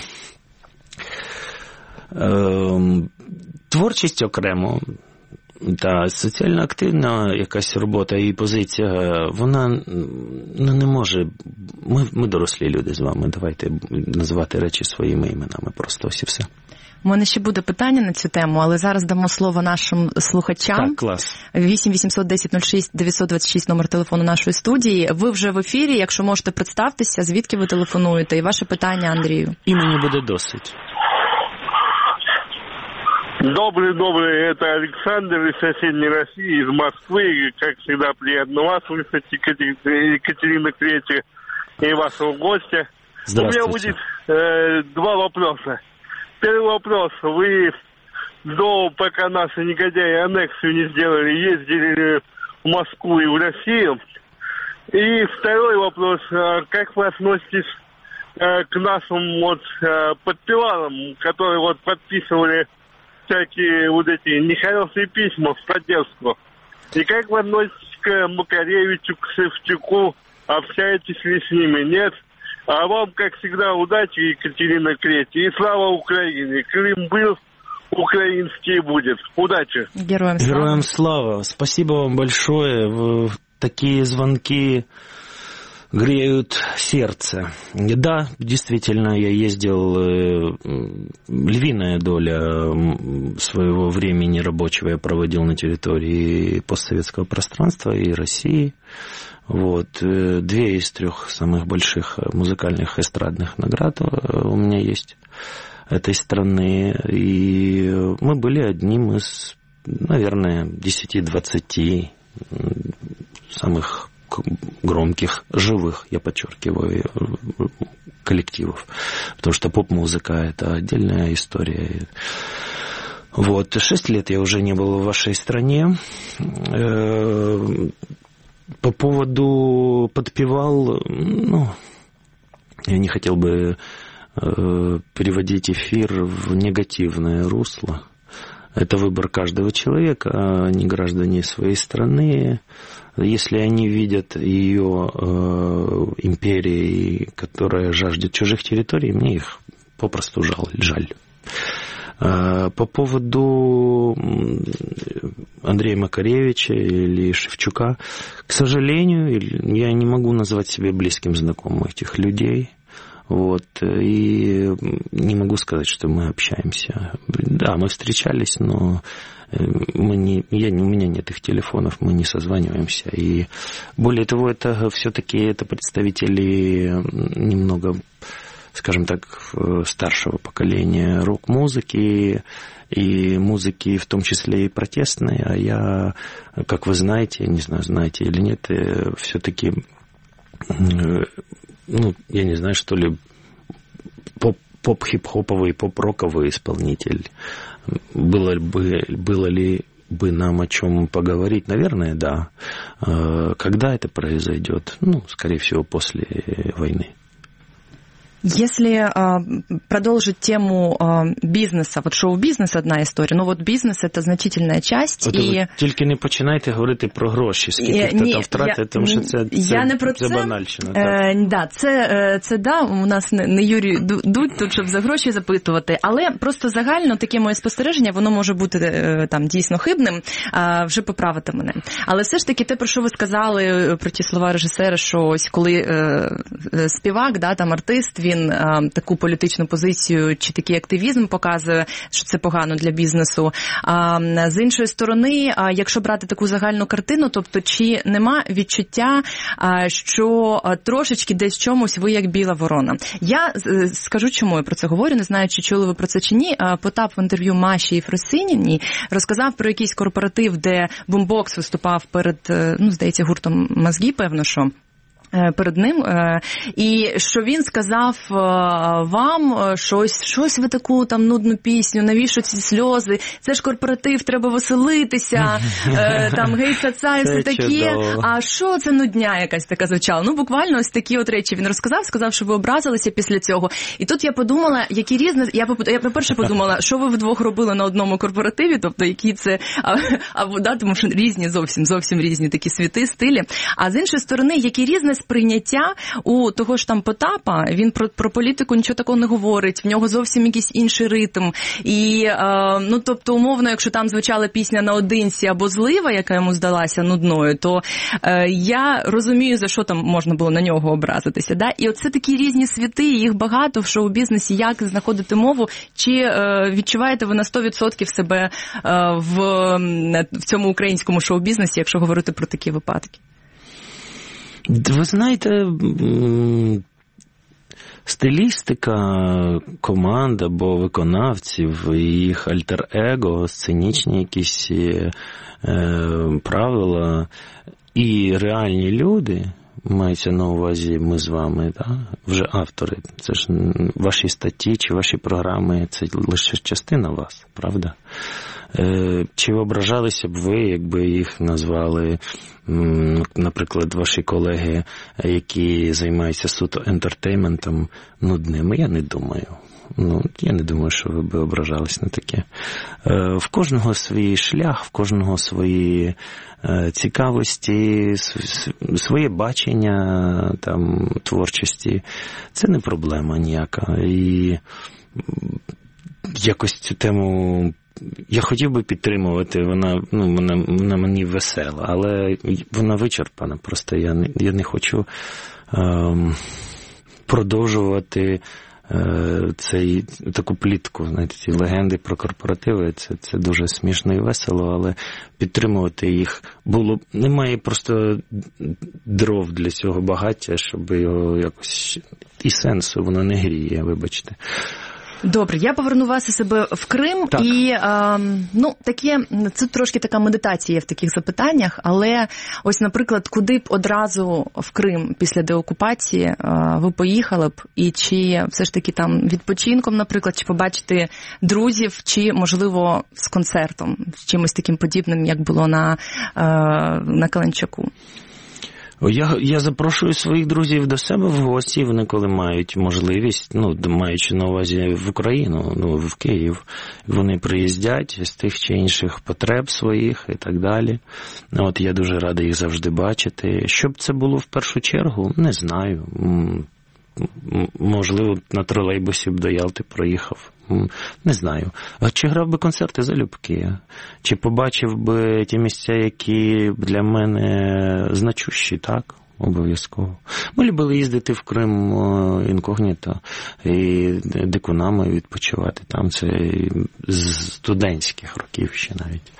S3: творчість окремо, та соціально активна якась робота і позиція, вона не може, ми дорослі люди з вами, давайте називати речі своїми іменами, просто ось і все.
S2: У мене ще буде питання на цю тему, але зараз дамо слово нашим слухачам.
S3: Так, клас.
S2: 8 810 06 926 номер телефону нашої студії. Ви вже в ефірі, якщо можете представтеся, звідки ви телефонуєте, і ваше питання Андрію.
S3: Імені буде досить.
S7: Добрый, это Александр из соседней России, из Москвы. Как всегда, приятно вас слышать, Екатерина Кречи, и вашего гостя. У меня будет два вопроса. Первый вопрос. Вы пока наши негодяи аннексию не сделали, ездили в Москву и в Россию. И второй вопрос. Как вы относитесь к нашим подпевалам, которые подписывали всякие вот эти нехорошие письма в поддержку. И как вы относитесь к Макаревичу, к Шевчуку? Общаетесь ли с ними? Нет? А вам, как всегда, удачи, Екатерина Крети. И слава Украине. Крым был, украинский будет. Удачи.
S2: Героям слава.
S3: Героям слава. Спасибо вам большое. Такие звонки греют сердце. Да, действительно, я ездил, львиная доля своего времени рабочего я проводил на территории постсоветского пространства и России. Вот. 2 из 3 самых больших музыкальных эстрадных наград у меня есть этой страны. И мы были одним из, наверное, 10-20 самых громких, живых, я подчеркиваю, коллективов. Потому что поп-музыка – это отдельная история. Вот. 6 лет я уже не был в вашей стране. По поводу подпевал, я не хотел бы переводить эфир в негативное русло. Это выбор каждого человека, они граждане своей страны. Если они видят ее империей, которая жаждет чужих территорий, мне их попросту жаль. По поводу Андрея Макаревича или Шевчука, к сожалению, я не могу назвать себя близким знакомым этих людей. Вот, и не могу сказать, что мы общаемся. Да, мы встречались, но у меня нет их телефонов, мы не созваниваемся. И более того, это все-таки это представители немного, скажем так, старшего поколения рок-музыки и музыки, в том числе и протестной. А я, как вы знаете, не знаю, знаете или нет, все-таки, я не знаю, что ли, поп-хип-хоповый, поп-роковый исполнитель. Было ли бы нам о чем поговорить? Наверное, да. Когда это произойдет? Скорее всего, после войны.
S2: Если продолжить тему бізнесу, от шоу-бізнес одна історія, бізнес – це значительна часть.
S3: Ви тільки не починайте говорити про гроші, скільки хто там втратить, тому що це банальщина.
S2: У нас не Юрій Дудь тут, щоб за гроші запитувати, але просто загально таке моє спостереження, воно може бути там дійсно хибним, вже поправити мене. Але все ж таки те, про що ви сказали, про ті слова режисера, що ось коли співак, там артист, він таку політичну позицію чи такий активізм показує, що це погано для бізнесу. З іншої сторони, якщо брати таку загальну картину, тобто чи нема відчуття, що трошечки десь чомусь ви як біла ворона? Я скажу, чому я про це говорю, не знаю, чи чули ви про це чи ні. Потап в інтерв'ю Маші Єфросинівні розказав про якийсь корпоратив, де Бумбокс виступав перед, здається, гуртом «Мозги», певно, що перед ним, і що він сказав вам щось ви таку там нудну пісню, навіщо ці сльози, це ж корпоратив, треба веселитися, там гей-ца-ца і все таке, а що це нудня якась така звучала? Буквально ось такі от речі він розказав, сказав, що ви образилися після цього. І тут я подумала, які різні, я по-перше подумала, що ви вдвох робили на одному корпоративі, тобто які це, тому що різні, зовсім різні такі світи, стилі, а з іншої сторони, які різне сприйняття у того ж там Потапа, він про політику нічого такого не говорить, в нього зовсім якийсь інший ритм. І, тобто, умовно, якщо там звучала пісня «Наодинці» або «Злива», яка йому здалася нудною, то я розумію, за що там можна було на нього образитися. Да? І оце такі різні світи, їх багато в шоу-бізнесі, як знаходити мову, чи відчуваєте ви на 100% себе в цьому українському шоу-бізнесі, якщо говорити про такі випадки?
S3: Ви знаєте, стилістика команд або виконавців, їх альтер-его, сценічні якісь правила і реальні люди, мається на увазі ми з вами, да? Вже автори, це ж ваші статті чи ваші програми, це лише частина вас, правда? Чи ображалися б ви, якби їх назвали, наприклад, ваші колеги, які займаються суто ентертейментом, нудними? Я не думаю. Я не думаю, що ви би ображались на таке. В кожного свій шлях, в кожного свої цікавості, своє бачення там, творчості. Це не проблема ніяка. І якось цю тему я хотів би підтримувати, вона мені весела, але вона вичерпана. Просто я не хочу продовжувати таку плітку, знаєте, ці легенди про корпоративи, це дуже смішно і весело, але підтримувати їх немає просто дров для цього багаття, щоб його якось і сенсу, воно не гріє, вибачте.
S2: Добре, я поверну вас і себе в Крим. Так. І, це трошки така медитація в таких запитаннях, але ось, наприклад, куди б одразу в Крим після деокупації ви поїхали б, і чи все ж таки там відпочинком, наприклад, чи побачити друзів, чи, можливо, з концертом, з чимось таким подібним, як було на Каленчаку?
S3: Я запрошую своїх друзів до себе в гості, вони коли мають можливість, маючи на увазі в Україну, в Київ, вони приїздять з тих чи інших потреб своїх і так далі. Я дуже радий їх завжди бачити. Щоб це було в першу чергу, не знаю. Можливо, на тролейбусі б до Ялти проїхав. Не знаю. А чи грав би концерти залюбки? Чи побачив би ті місця, які для мене значущі? Так, обов'язково. Ми любили їздити в Крим інкогніто і дикунами відпочивати. Там це з студентських років ще навіть.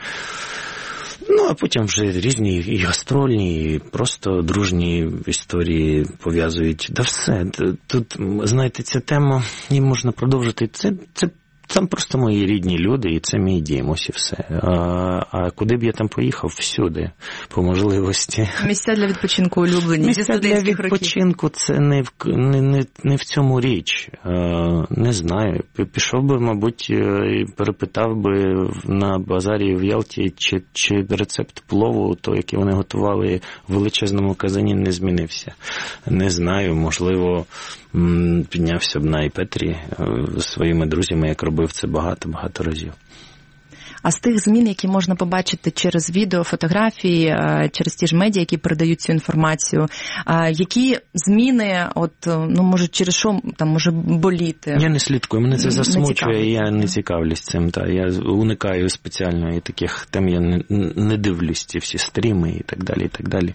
S3: А потім вже різні і гастрольні, і просто дружні історії пов'язують. Да все. Тут, знаєте, ця тема, її можна продовжити. Там просто мої рідні люди, і це мій дім, ось і все. А куди б я там поїхав? Всюди, по можливості.
S2: Місця для відпочинку улюблені зі студентських років?
S3: Місця для відпочинку – це не в цьому річ. Не знаю. Пішов би, мабуть, і перепитав би на базарі в Ялті, чи рецепт плову, той, який вони готували в величезному казані, не змінився. Не знаю, можливо, піднявся б на Іпетрі зі своїми друзями, як робив це багато-багато разів.
S2: А з тих змін, які можна побачити через відео, фотографії, через ті ж медіа, які передають цю інформацію, які зміни, може, через що там може боліти?
S3: Я не слідкую, мене це засмучує, я не цікавлюсь цим. Я уникаю спеціально і таких тем, я не дивлюсь ці всі стріми і так далі, і так далі.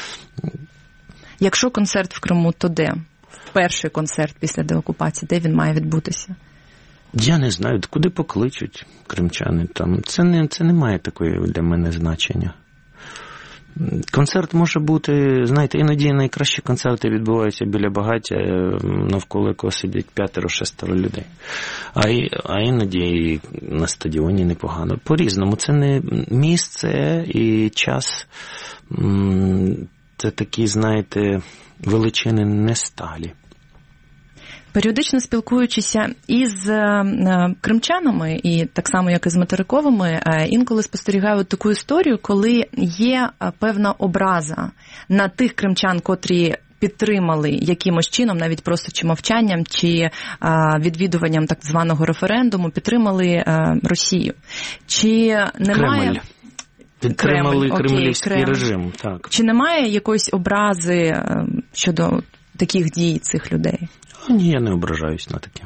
S2: Якщо концерт в Криму, то де? Перший концерт після деокупації, де він має відбутися?
S3: Я не знаю, куди покличуть кримчани там. Це не має такої для мене значення. Концерт може бути, знаєте, іноді найкращі концерти відбуваються біля багаття, навколо якого сидять 5-6 людей. А іноді на стадіоні непогано. По-різному. Це не місце і час. Це такі, знаєте, величини не сталі.
S2: Періодично спілкуючися із кримчанами, і так само, як і з материковими, інколи спостерігаю таку історію, коли є певна образа на тих кримчан, котрі підтримали якимось чином, навіть просто чи мовчанням, чи відвідуванням так званого референдуму, підтримали Росію. Чи немає...
S3: Кремль. Підтримали кремлівський режим, так.
S2: Чи немає якоїсь образи щодо таких дій цих людей?
S3: Ні, я не ображаюсь на таке.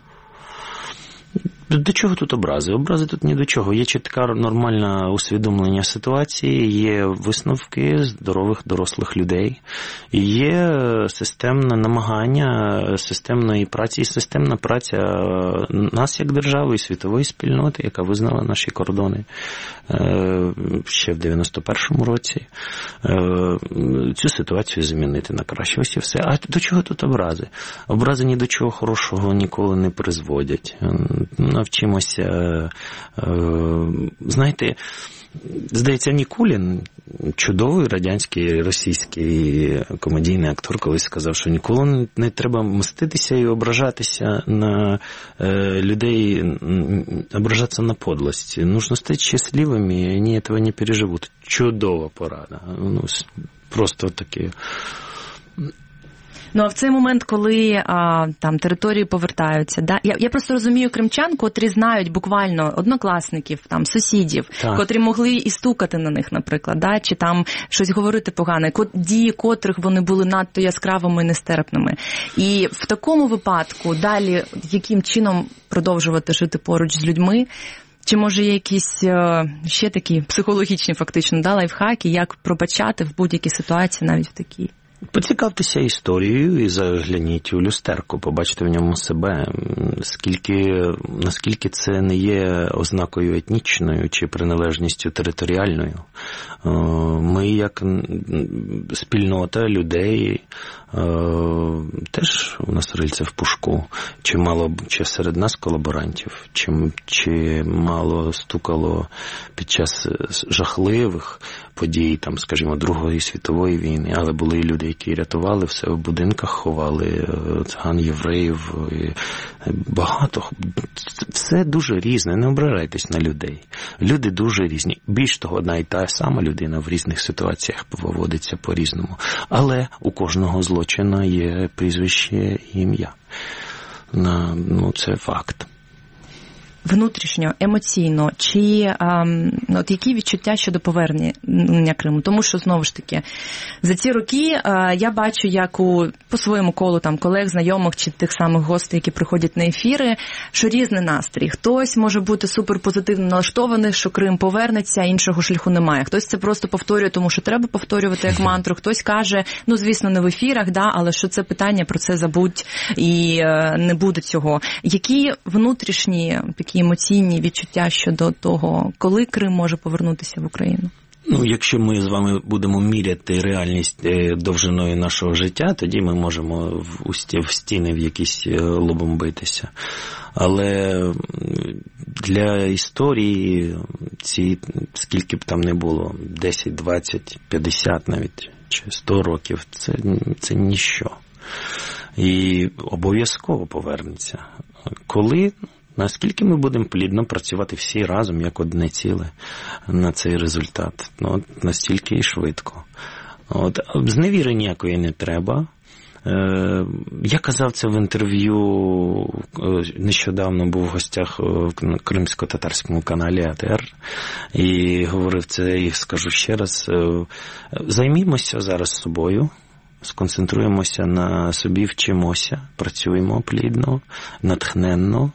S3: До чого тут образи? Образи тут ні до чого. Є чітке нормальне усвідомлення ситуації, є висновки здорових дорослих людей, і є системне намагання системної праці, і системна праця нас як держави і світової спільноти, яка визнала наші кордони ще в 91-му році, цю ситуацію змінити на краще. Ось і все. А до чого тут образи? Образи ні до чого хорошого ніколи не призводять. Навчимося, знаєте, здається, Нікулін, чудовий радянський, російський комедійний актор, колись сказав, що ніколи не треба мститися і ображатися на людей, ображатися на подлость. Нужно стати щасливими, і вони цього не переживуть. Чудова порада. Просто таке.
S2: Ну, а в цей момент, коли там території повертаються, да? Я просто розумію кримчан, котрі знають буквально однокласників, там, сусідів, котрі могли і стукати на них, наприклад, да? Чи там щось говорити погане, дії котрих вони були надто яскравими і нестерпними. І в такому випадку далі яким чином продовжувати жити поруч з людьми? Чи, може, є якісь ще такі психологічні, фактично, да, лайфхаки, як пробачати в будь-якій ситуації, навіть в такій?
S3: Поцікавтеся історією і загляніть у люстерку, побачите в ньому себе, наскільки це не є ознакою етнічною чи приналежністю територіальною. Ми, як спільнота людей, теж у нас рильце в пушку. Чи серед нас колаборантів, чи мало стукало під час жахливих подій, там, скажімо, Другої світової війни, але були і люди, які рятували все в будинках, ховали циган, євреїв, багато. Все дуже різне, не ображайтесь на людей. Люди дуже різні. Більш того, одна і та сама людина в різних ситуаціях поводиться по-різному. Але у кожного злочина є прізвище і ім'я. Ну, це факт.
S2: Внутрішньо, емоційно, чи от які відчуття щодо повернення Криму? Тому що, знову ж таки, за ці роки я бачу, як по своєму колу там, колег, знайомих чи тих самих гостей, які приходять на ефіри, що різний настрій. Хтось може бути суперпозитивно налаштований, що Крим повернеться, іншого шляху немає. Хтось це просто повторює, тому що треба повторювати як мантру. Хтось каже, ну, звісно, не в ефірах, да, але що це питання, про це забудь і не буде цього. Які внутрішні такі емоційні відчуття щодо того, коли Крим може повернутися в Україну?
S3: Ну, якщо ми з вами будемо міряти реальність довжиною нашого життя, тоді ми можемо в стіни в якісь лобом битися. Але для історії скільки б там не було, 10, 20, 50 навіть, чи 100 років, це ніщо. І обов'язково повернеться. Коли? Наскільки ми будемо плідно працювати всі разом, як одне ціле, на цей результат? Ну, настільки і швидко. Зневіри ніякої не треба. Я казав це в інтерв'ю, нещодавно був в гостях в кримсько-татарському каналі АТР, і говорив це, і скажу ще раз, займімося зараз собою, сконцентруємося на собі, вчимося, працюємо плідно, натхненно,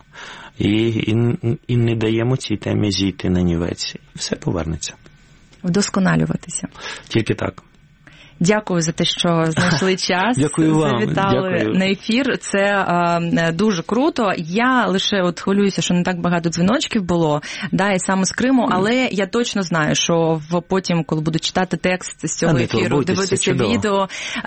S3: і не даємо цій темі зійти на нівець. Все повернеться.
S2: Вдосконалюватися.
S3: Тільки так.
S2: Дякую за те, що знайшли час.
S3: Дякую вам.
S2: Завітали
S3: Дякую.
S2: на ефір. Це дуже круто. Я лише хвилююся, що не так багато дзвіночків було, да, і саме з Криму, але я точно знаю, що потім, коли буду читати текст з цього ефіру, дивитися відео,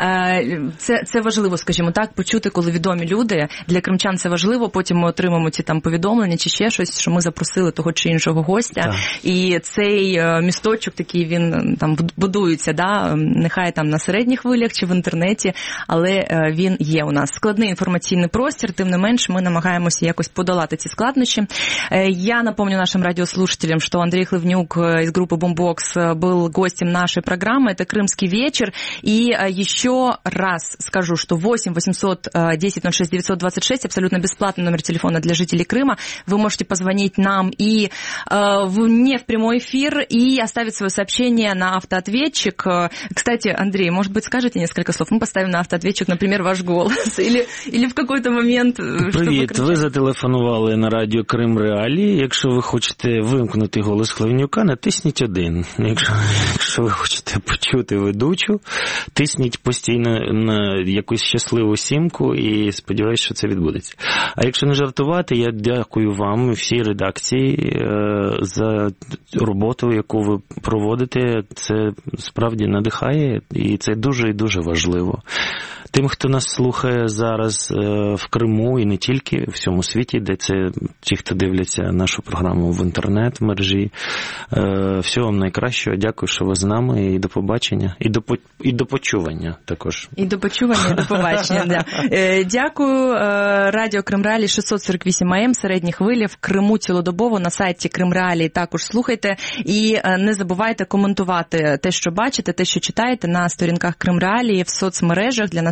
S2: це важливо, скажімо так, почути, коли відомі люди. Для кримчан це важливо, потім ми отримаємо ці там повідомлення чи ще щось, що ми запросили того чи іншого гостя. Так. І цей місточок такий, він там будується, да, нехай там на середніх хвилях чи в інтернеті, але він є у нас. Складний інформаційний простір, тим не менш ми намагаємося якось подолати ці складнощі. Я напомню нашим радиослушателям, что Андрей Хлывнюк из группы Boombox был гостем нашей программы. Это «Крымский вечер». И еще раз скажу, что 8 800 10 06 926, абсолютно бесплатный номер телефона для жителей Крыма. Вы можете позвонить нам и не в прямой эфир, и оставить свое сообщение на автоответчик. Кстати, Андрей, может быть, скажете несколько слов? Мы поставим на автоответчик, например, ваш голос. Или в какой-то момент...
S3: Привіт, ви зателефонували на радіо Крим Реалії. Якщо ви хочете вимкнути голос Хлевнюка, натисніть 1. Якщо ви хочете почути ведучу, тисніть постійно на якусь щасливу сімку і сподіваюся, що це відбудеться. А якщо не жартувати, я дякую вам, всій редакції, за роботу, яку ви проводите. Це справді надихає, і це дуже і дуже важливо. Тим, хто нас слухає зараз в Криму і не тільки, в всьому світі, де це ті, хто дивляться нашу програму в інтернет-мережі, всього вам найкращого. Дякую, що ви з нами, і до побачення, і до почування також.
S2: І до почування, і до побачення, да. Дякую. Радіо Крим Реалії 648 АМ, середні хвилі, в Криму цілодобово, на сайті Крим Реалії також слухайте. І не забувайте коментувати те, що бачите, те, що читаєте на сторінках Крим Реалії в соцмережах. Для нас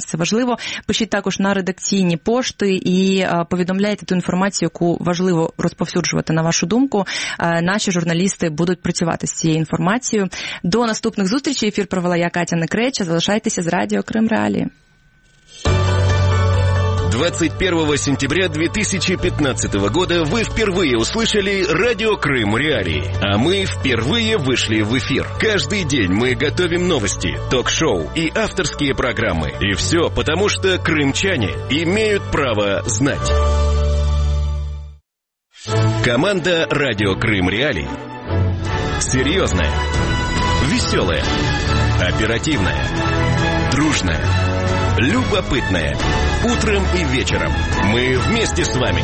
S2: нас це важливо. Пишіть також на редакційні пошти і повідомляйте ту інформацію, яку важливо розповсюджувати, на вашу думку. Наші журналісти будуть працювати з цією інформацією. До наступних зустрічей. Ефір провела я, Катя Некреча. Залишайтеся з радіо Крим Реалії.
S1: 21 сентября 2015 года вы впервые услышали радио Крым Реалии, а мы впервые вышли в эфир. Каждый день мы готовим новости, ток-шоу и авторские программы. И все потому, что крымчане имеют право знать. Команда радио Крым Реалии серьезная, веселая, оперативная, дружная, любопытная. Утром и вечером мы вместе с вами.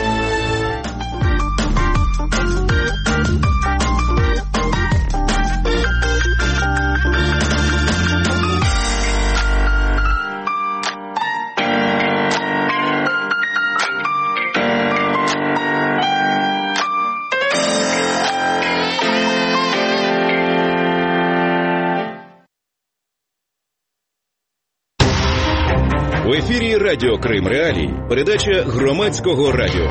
S1: В ефірі Радіо Крим Реалії, передача громадського радіо.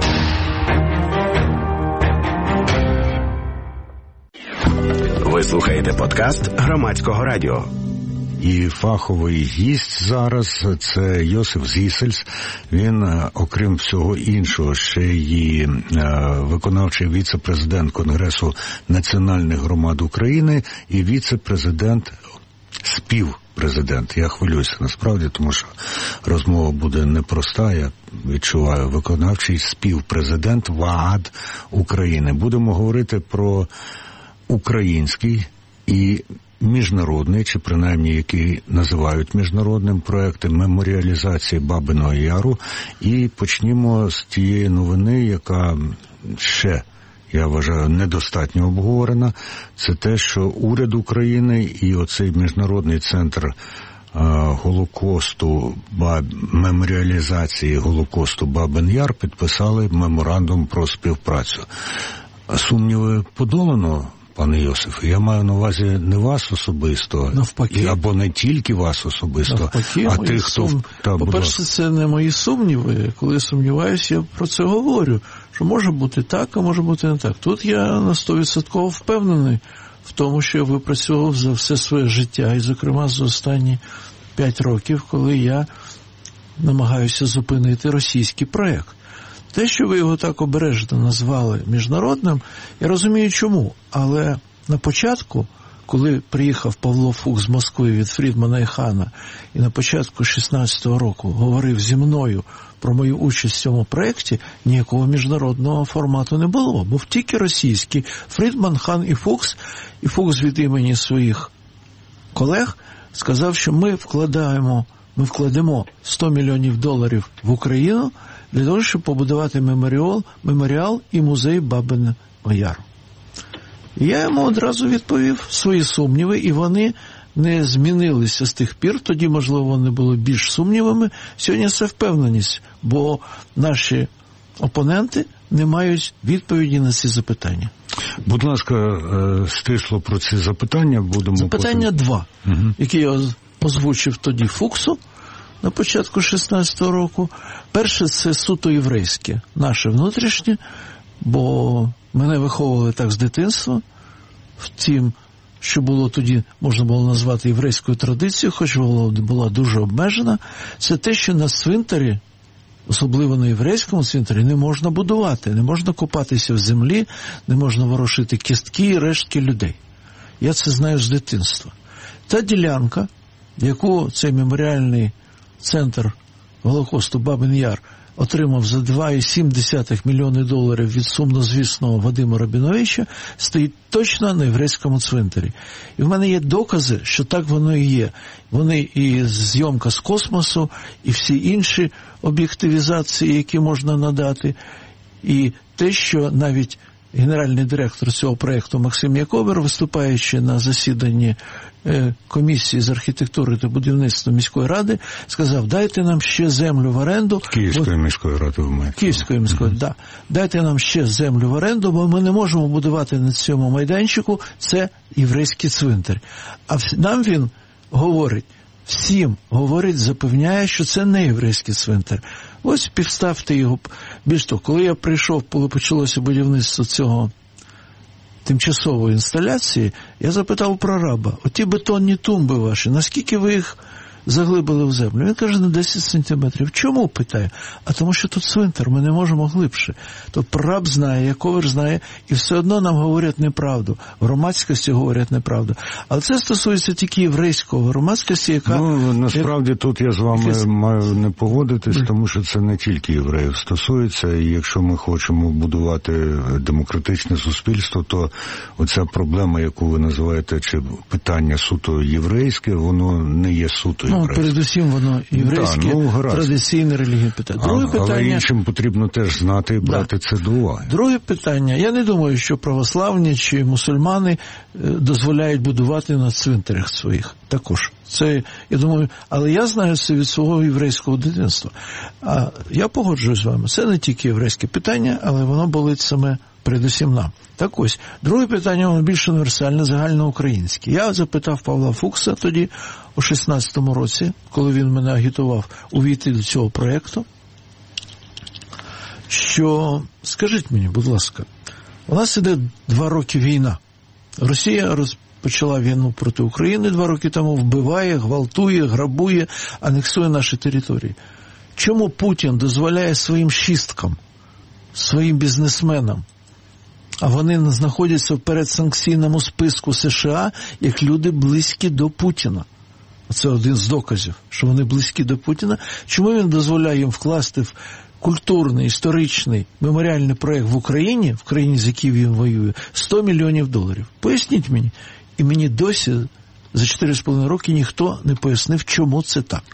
S8: Ви слухаєте подкаст громадського радіо.
S9: І фаховий гість зараз – це Йосиф Зісельс. Він, окрім всього іншого, ще й виконавчий віце-президент Конгресу національних громад України і віце-президент співпрезидент. Я хвилююся насправді, тому що розмова буде непроста. Я відчуваю, виконавчий співпрезидент ВААД України. Будемо говорити про український і міжнародний, чи принаймні який називають міжнародним, проекти меморіалізації Бабиного Яру. І почнімо з тієї новини, яка ще, я вважаю, недостатньо обговорена. Це те, що уряд України і оцей міжнародний центр Голокосту, меморіалізації Голокосту Бабин Яр підписали меморандум про співпрацю. Сумніви подолано, пане Йосифе? Я маю на увазі не вас особисто,
S10: навпаки,
S9: або не тільки вас особисто, навпаки, а тих, хто...
S10: По-перше, це не мої сумніви. Коли сумніваюся, я про це говорю, що може бути так, а може бути не так. Тут я на 100% впевнений в тому, що я випрацьовував за все своє життя, і, зокрема, за останні 5 років, коли я намагаюся зупинити російський проєкт. Те, що ви його так обережно назвали міжнародним, я розумію чому, але на початку, коли приїхав Павло Фукс з Москви від Фрідмана і Хана, і на початку 16-го року говорив зі мною про мою участь в цьому проєкті, ніякого міжнародного формату не було. Був тільки російський. Фрідман, Хан і Фукс від імені своїх колег сказав, що ми вкладемо $100 мільйонів в Україну для того, щоб побудувати меморіал і музей Бабиного Яру. І я йому одразу відповів свої сумніви, і вони не змінилися з тих пір. Тоді, можливо, вони були більш сумнівами. Сьогодні це впевненість, бо наші опоненти не мають відповіді на ці запитання.
S9: Будь ласка, стисло про ці запитання будемо...
S10: Запитання два, які я озвучив тоді Фуксу на початку 16-го року. Перше – це суто єврейське, наше внутрішнє, бо мене виховували так з дитинства, втім, що було тоді, можна було назвати єврейською традицією, хоч вона була дуже обмежена. Це те, що на цвинтарі, особливо на єврейському цвинтарі, не можна будувати, не можна копатися в землі, не можна ворошити кістки і рештки людей. Я це знаю з дитинства. Та ділянка, яку цей меморіальний центр Голокосту Бабин Яр отримав за $2,7 мільйони від сумнозвісного Вадима Рабіновича, стоїть точно на єврейському цвинтарі. І в мене є докази, що так воно і є. Вони і зйомка з космосу, і всі інші об'єктивізації, які можна надати, і те, що навіть генеральний директор цього проєкту Максим Яковер, виступаючи на засіданні комісії з архітектури та будівництва міської ради, сказав: дайте нам ще землю в оренду.
S9: Київської міської ради в мене.
S10: Київської міської, да. Дайте нам ще землю в оренду, бо ми не можемо будувати на цьому майданчику, це єврейський цвинтар. А нам він говорить: всім говорить, запевняє, що це не єврейський цвинтар. Ось підставте його. Більш того, коли я прийшов, коли почалося будівництво цього тимчасової інсталяції, я запитав про раба, оті бетонні тумби ваші, наскільки ви їх заглибили в землю? Він каже, на 10 сантиметрів. Чому, питаю? А тому що тут цвинтар, ми не можемо глибше. То прораб знає, Якович знає, і все одно нам говорять неправду. В громадськості говорять неправду. Але це стосується тільки єврейського громадськості, яка...
S9: Ну, насправді тут я з вами маю не погодитись, тому що це не тільки євреїв стосується, і якщо ми хочемо будувати демократичне суспільство, то оця проблема, яку ви називаєте, чи питання суто єврейське, воно не є суто єврейське.
S10: Ну, передусім воно єврейське, традиційне релігійне питання. Друге питання.
S9: Але іншим потрібно теж знати і брати це до уваги.
S10: Друге питання. Я не думаю, що православні чи мусульмани дозволяють будувати на цвинтарях своїх. Також. Це, я думаю, але я знаю це від свого єврейського дитинства. А я погоджуюсь з вами. Це не тільки єврейське питання, але воно болить саме передусім нам. Так ось. Друге питання, воно більш універсальне, загальноукраїнське. Я запитав Павла Фукса тоді, у 16-му році, коли він мене агітував увійти до цього проєкту, що, скажіть мені, будь ласка, у нас іде 2 роки війна. Росія розпочала війну проти України 2 роки тому, вбиває, гвалтує, грабує, анексує наші території. Чому Путін дозволяє своїм шісткам, своїм бізнесменам, а вони знаходяться в передсанкційному списку США, як люди близькі до Путіна? Це один з доказів, що вони близькі до Путіна. Чому він дозволяє їм вкласти в культурний, історичний, меморіальний проєкт в країні, з якою він воює, $100 мільйонів? Поясніть мені. І мені досі за 4,5 роки ніхто не пояснив, чому це так.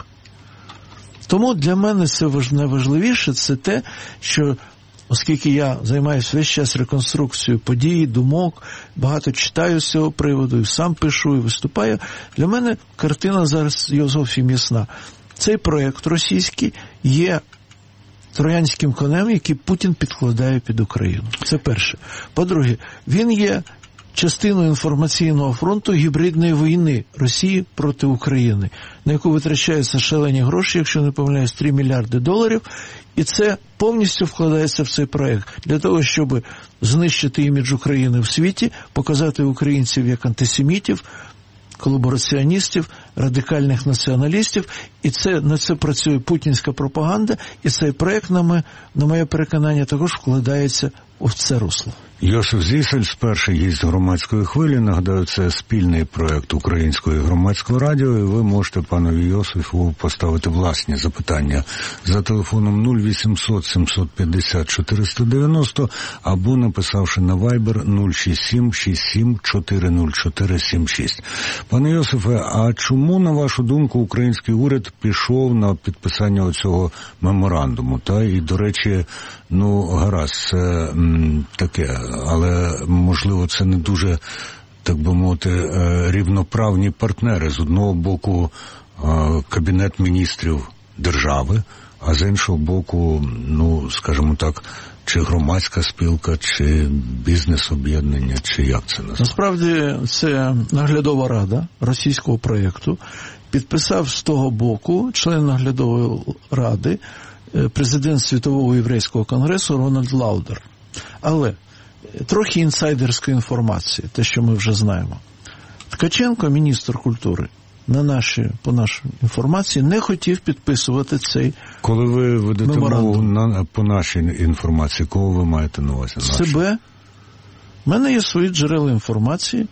S10: Тому для мене це найважливіше, це те, що оскільки я займаюся весь час реконструкцією подій, думок, багато читаю з цього приводу, і сам пишу, і виступаю, для мене картина зараз зовсім ясна. Цей проєкт російський є троянським конем, який Путін підкладає під Україну. Це перше. По-друге, він є частиною інформаційного фронту гібридної війни Росії проти України, на яку витрачаються шалені гроші, якщо не помиляюсь, $3 мільярди, і це повністю вкладається в цей проєкт для того, щоб знищити імідж України в світі, показати українців як антисемітів, колабораціоністів, радикальних націоналістів, і на це працює путінська пропаганда, і цей проєкт, на моє переконання, також вкладається в це русло.
S9: Йосиф Зісельс, перший гість громадської хвилі. Нагадаю, це спільний проєкт Українського і Громадського радіо, і ви можете панові Йосифу поставити власні запитання за телефоном 0800 750 490 або написавши на Viber 067 67 404 76. Пане Йосифе, а чому, на вашу думку, український уряд пішов на підписання оцього меморандуму? І, до речі, гаразд, це таке, але, можливо, це не дуже, так би мовити, рівноправні партнери. З одного боку, Кабінет міністрів держави, а з іншого боку, скажімо так, чи громадська спілка, чи бізнес-об'єднання, чи як це називається?
S10: Насправді, це наглядова рада російського проєкту. Підписав з того боку член наглядової ради, президент Світового єврейського конгресу Рональд Лаудер. Але трохи інсайдерської інформації, те, що ми вже знаємо. Ткаченко, міністр культури, по нашій інформації, не хотів підписувати цей
S9: Коли ви ведете мову по нашій інформації, кого ви маєте на увазі?
S10: Себе. У мене є свої джерела інформації.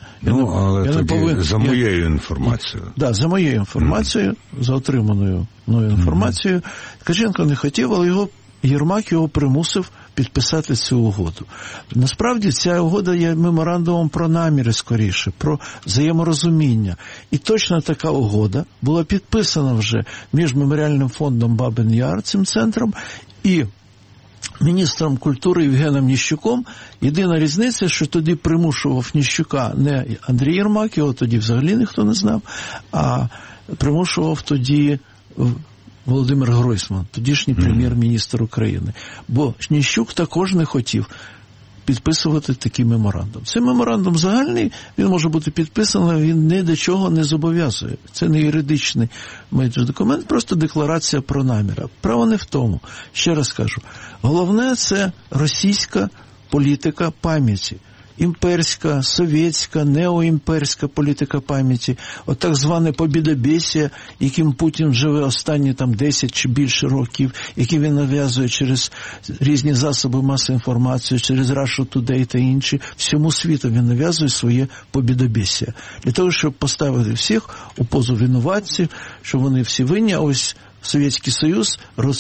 S9: За моєю інформацією.
S10: Так, за моєю інформацією, за отриманою мною інформацією. Ткаченко не хотів, але Єрмак його примусив підписати цю угоду. Насправді, ця угода є меморандумом про наміри скоріше, про взаєморозуміння. І точно така угода була підписана вже між меморіальним фондом Бабин Яр, цим центром, і міністром культури Євгеном Ніщуком. Єдина різниця, що тоді примушував Ніщука не Андрій Єрмак, його тоді взагалі ніхто не знав, а примушував тоді Володимир Гройсман, тодішній прем'єр-міністр України. Бо Ніщук також не хотів підписувати такий меморандум. Цей меморандум загальний, він може бути підписаний, він ні до чого не зобов'язує. Це не юридичний документ, просто декларація про намір. Право не в тому. Ще раз кажу, головне – це російська політика пам'яті. Імперська, совєтська, неоімперська політика пам'яті, от так зване побєдобєсія, яким Путін живе останні 10 чи більше років, які він нав'язує через різні засоби масової інформації, через Russia Today та інші. Всьому світу він нав'язує своє побєдобєсія. Для того, щоб поставити всіх у позу винуватців, що вони всі винні, а ось Совєтський Союз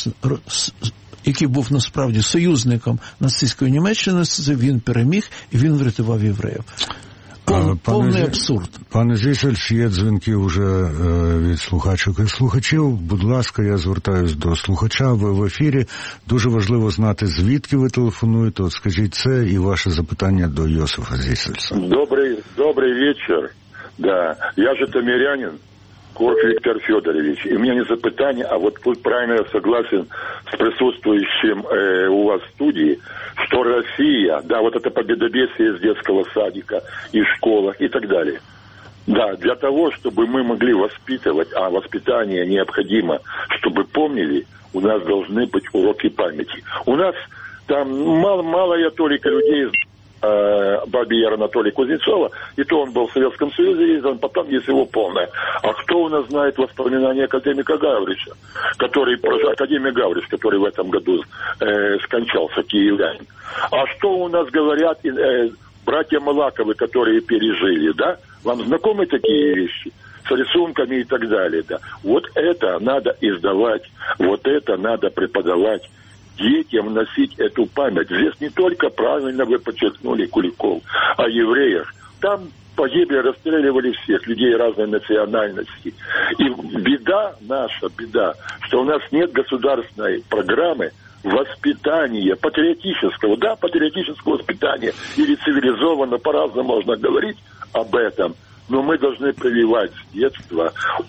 S10: який був насправді союзником нацистської Німеччини, він переміг і він врятував євреїв. Повний абсурд.
S9: Пане Зісельс, є дзвінки вже від слухачок і слухачів. Будь ласка, я звертаюсь до слухача. Ви в ефірі. Дуже важливо знати, звідки ви телефонуєте. От скажіть це і ваше запитання до Йосифа Зісельса.
S11: Добрый вечер. Да, я житомирянин. Корж Виктор Федорович. И у меня не запытание, а вот тут правильно я согласен с присутствующим у вас в студии, что Россия, да, вот это победобесие из детского садика, из школах и так далее. Да, для того, чтобы мы могли воспитывать, а воспитание необходимо, чтобы помнили, у нас должны быть уроки памяти. У нас там малая толика людей Бабий Яр Анатолия Кузнецова, и то он был в Советском Союзе, и потом есть его полное. А кто у нас знает воспоминания академика Гаврича, академик Гаврич, который в этом году скончался, киевлянин. А что у нас говорят братья Малаковы, которые пережили, да? Вам знакомы такие вещи? С рисунками и так далее, да? Вот это надо издавать, вот это надо преподавать. Детям носить эту память. Здесь не только, правильно вы подчеркнули, Куликов, о евреях. Там погибли, расстреливали всех людей разной национальности. И наша беда, что у нас нет государственной программы воспитания, патриотического воспитания, или цивилизованно, по-разному можно говорить об этом. Но мы должны прививать с детства,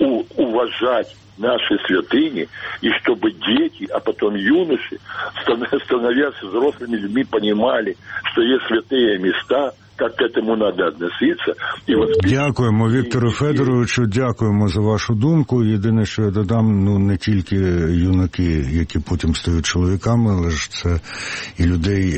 S11: уважать наши святыни, и чтобы дети, а потом юноши, становясь взрослыми людьми, понимали, что есть святые места, як к цьому треба відноситися.
S9: Дякуємо, Віктору Федоровичу, дякуємо за вашу думку. Єдине, що я додам, не тільки юнаки, які потім стають чоловіками, але ж це і людей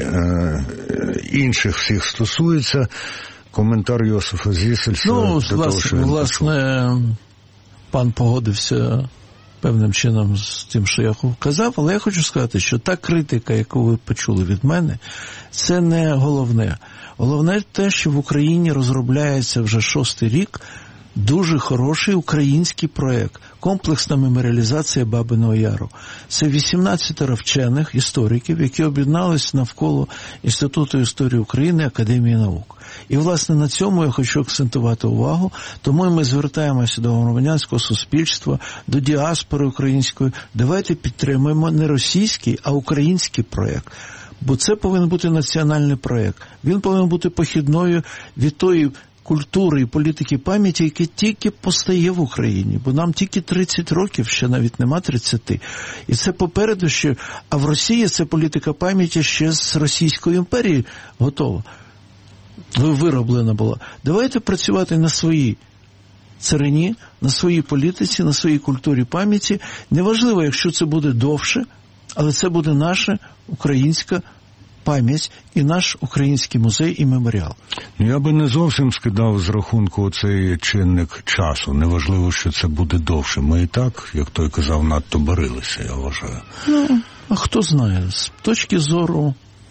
S9: інших всіх стосується. Коментар Йосифа Зісельса.
S10: Власне, пан погодився певним чином з тим, що я казав, але я хочу сказати, що та критика, яку ви почули від мене, це не головне. Головне те, що в Україні розробляється вже 6-й рік дуже хороший український проєкт «Комплексна меморіалізація Бабиного Яру». Це 18 вчених істориків, які об'єднались навколо Інституту історії України Академії наук. І, власне, на цьому я хочу акцентувати увагу, тому ми звертаємося до громадянського суспільства, до діаспори української. Давайте підтримуємо не російський, а український проєкт. Бо це повинен бути національний проєкт. Він повинен бути похідною від тої культури і політики пам'яті, яка тільки постає в Україні. Бо нам тільки 30 років, ще навіть нема 30. І це попереду ще. А в Росії це політика пам'яті ще з Російської імперії готова. Вироблена була. Давайте працювати на своїй царині, на своїй політиці, на своїй культурі пам'яті. Неважливо, якщо це буде довше, але це буде наша українська пам'ять і наш український музей і меморіал.
S9: Я би не зовсім скидав з рахунку оцей чинник часу. Неважливо, що це буде довше. Ми і так, як той казав, надто барилися, я вважаю.
S10: А хто знає, з точки зору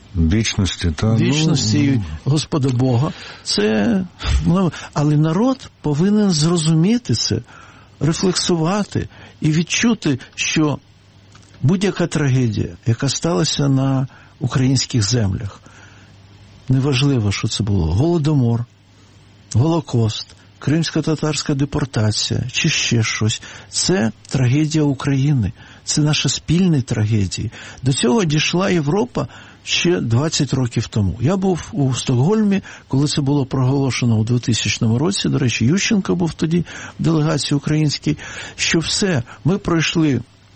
S9: вічності,
S10: Господа Бога, це... Але народ повинен зрозуміти це, рефлексувати і відчути, що будь-яка трагедія, яка сталася на українських землях, неважливо, що це було, Голодомор, Голокост, кримсько-татарська депортація чи ще щось, це трагедія України, це наша спільна трагедія. До цього дійшла Європа ще 20 років тому. Я був у Стокгольмі, коли це було проголошено у 2000 році, до речі, Ющенко був тоді в делегації українській, що все, ми пройшли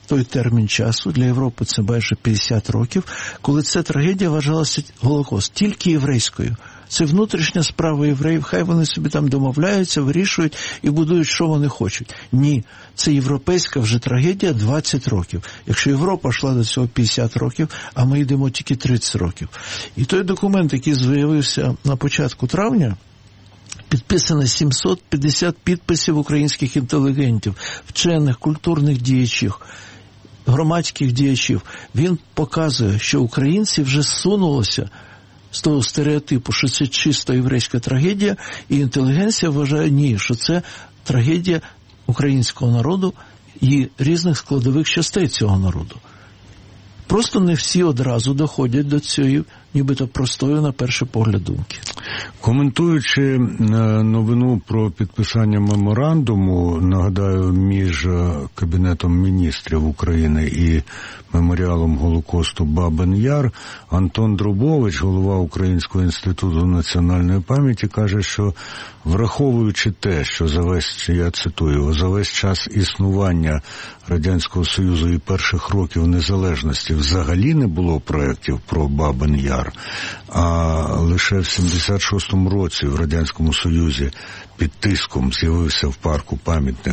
S10: той термін часу, для Європи це майже 50 років, коли ця трагедія вважалася Голокост тільки єврейською. Це внутрішня справа євреїв, хай вони собі там домовляються, вирішують і будують, що вони хочуть. Ні, це європейська вже трагедія 20 років. Якщо Європа йшла до цього 50 років, а ми йдемо тільки 30 років. І той документ, який з'явився на початку травня, підписано 750 підписів українських інтелігентів, вчених, культурних діячів, громадських діячів. Він показує, що українці вже зсунулися з того стереотипу, що це чисто єврейська трагедія, і інтелігенція вважає, ні, що це трагедія українського народу і різних складових частей цього народу. Просто не всі одразу доходять до цієї, нібито простої, на перший погляд, думки.
S9: Коментуючи новину про підписання меморандуму, нагадаю, між Кабінетом міністрів України і меморіалом Голокосту Бабин-Яр, Антон Друбович, голова Українського інституту національної пам'яті, каже, що враховуючи те, що я цитую, за весь час існування Радянського Союзу і перших років незалежності взагалі не було проєктів про Бабин-Яр, а лише в 76-му році в Радянському Союзі під тиском з'явився в парку пам'ятник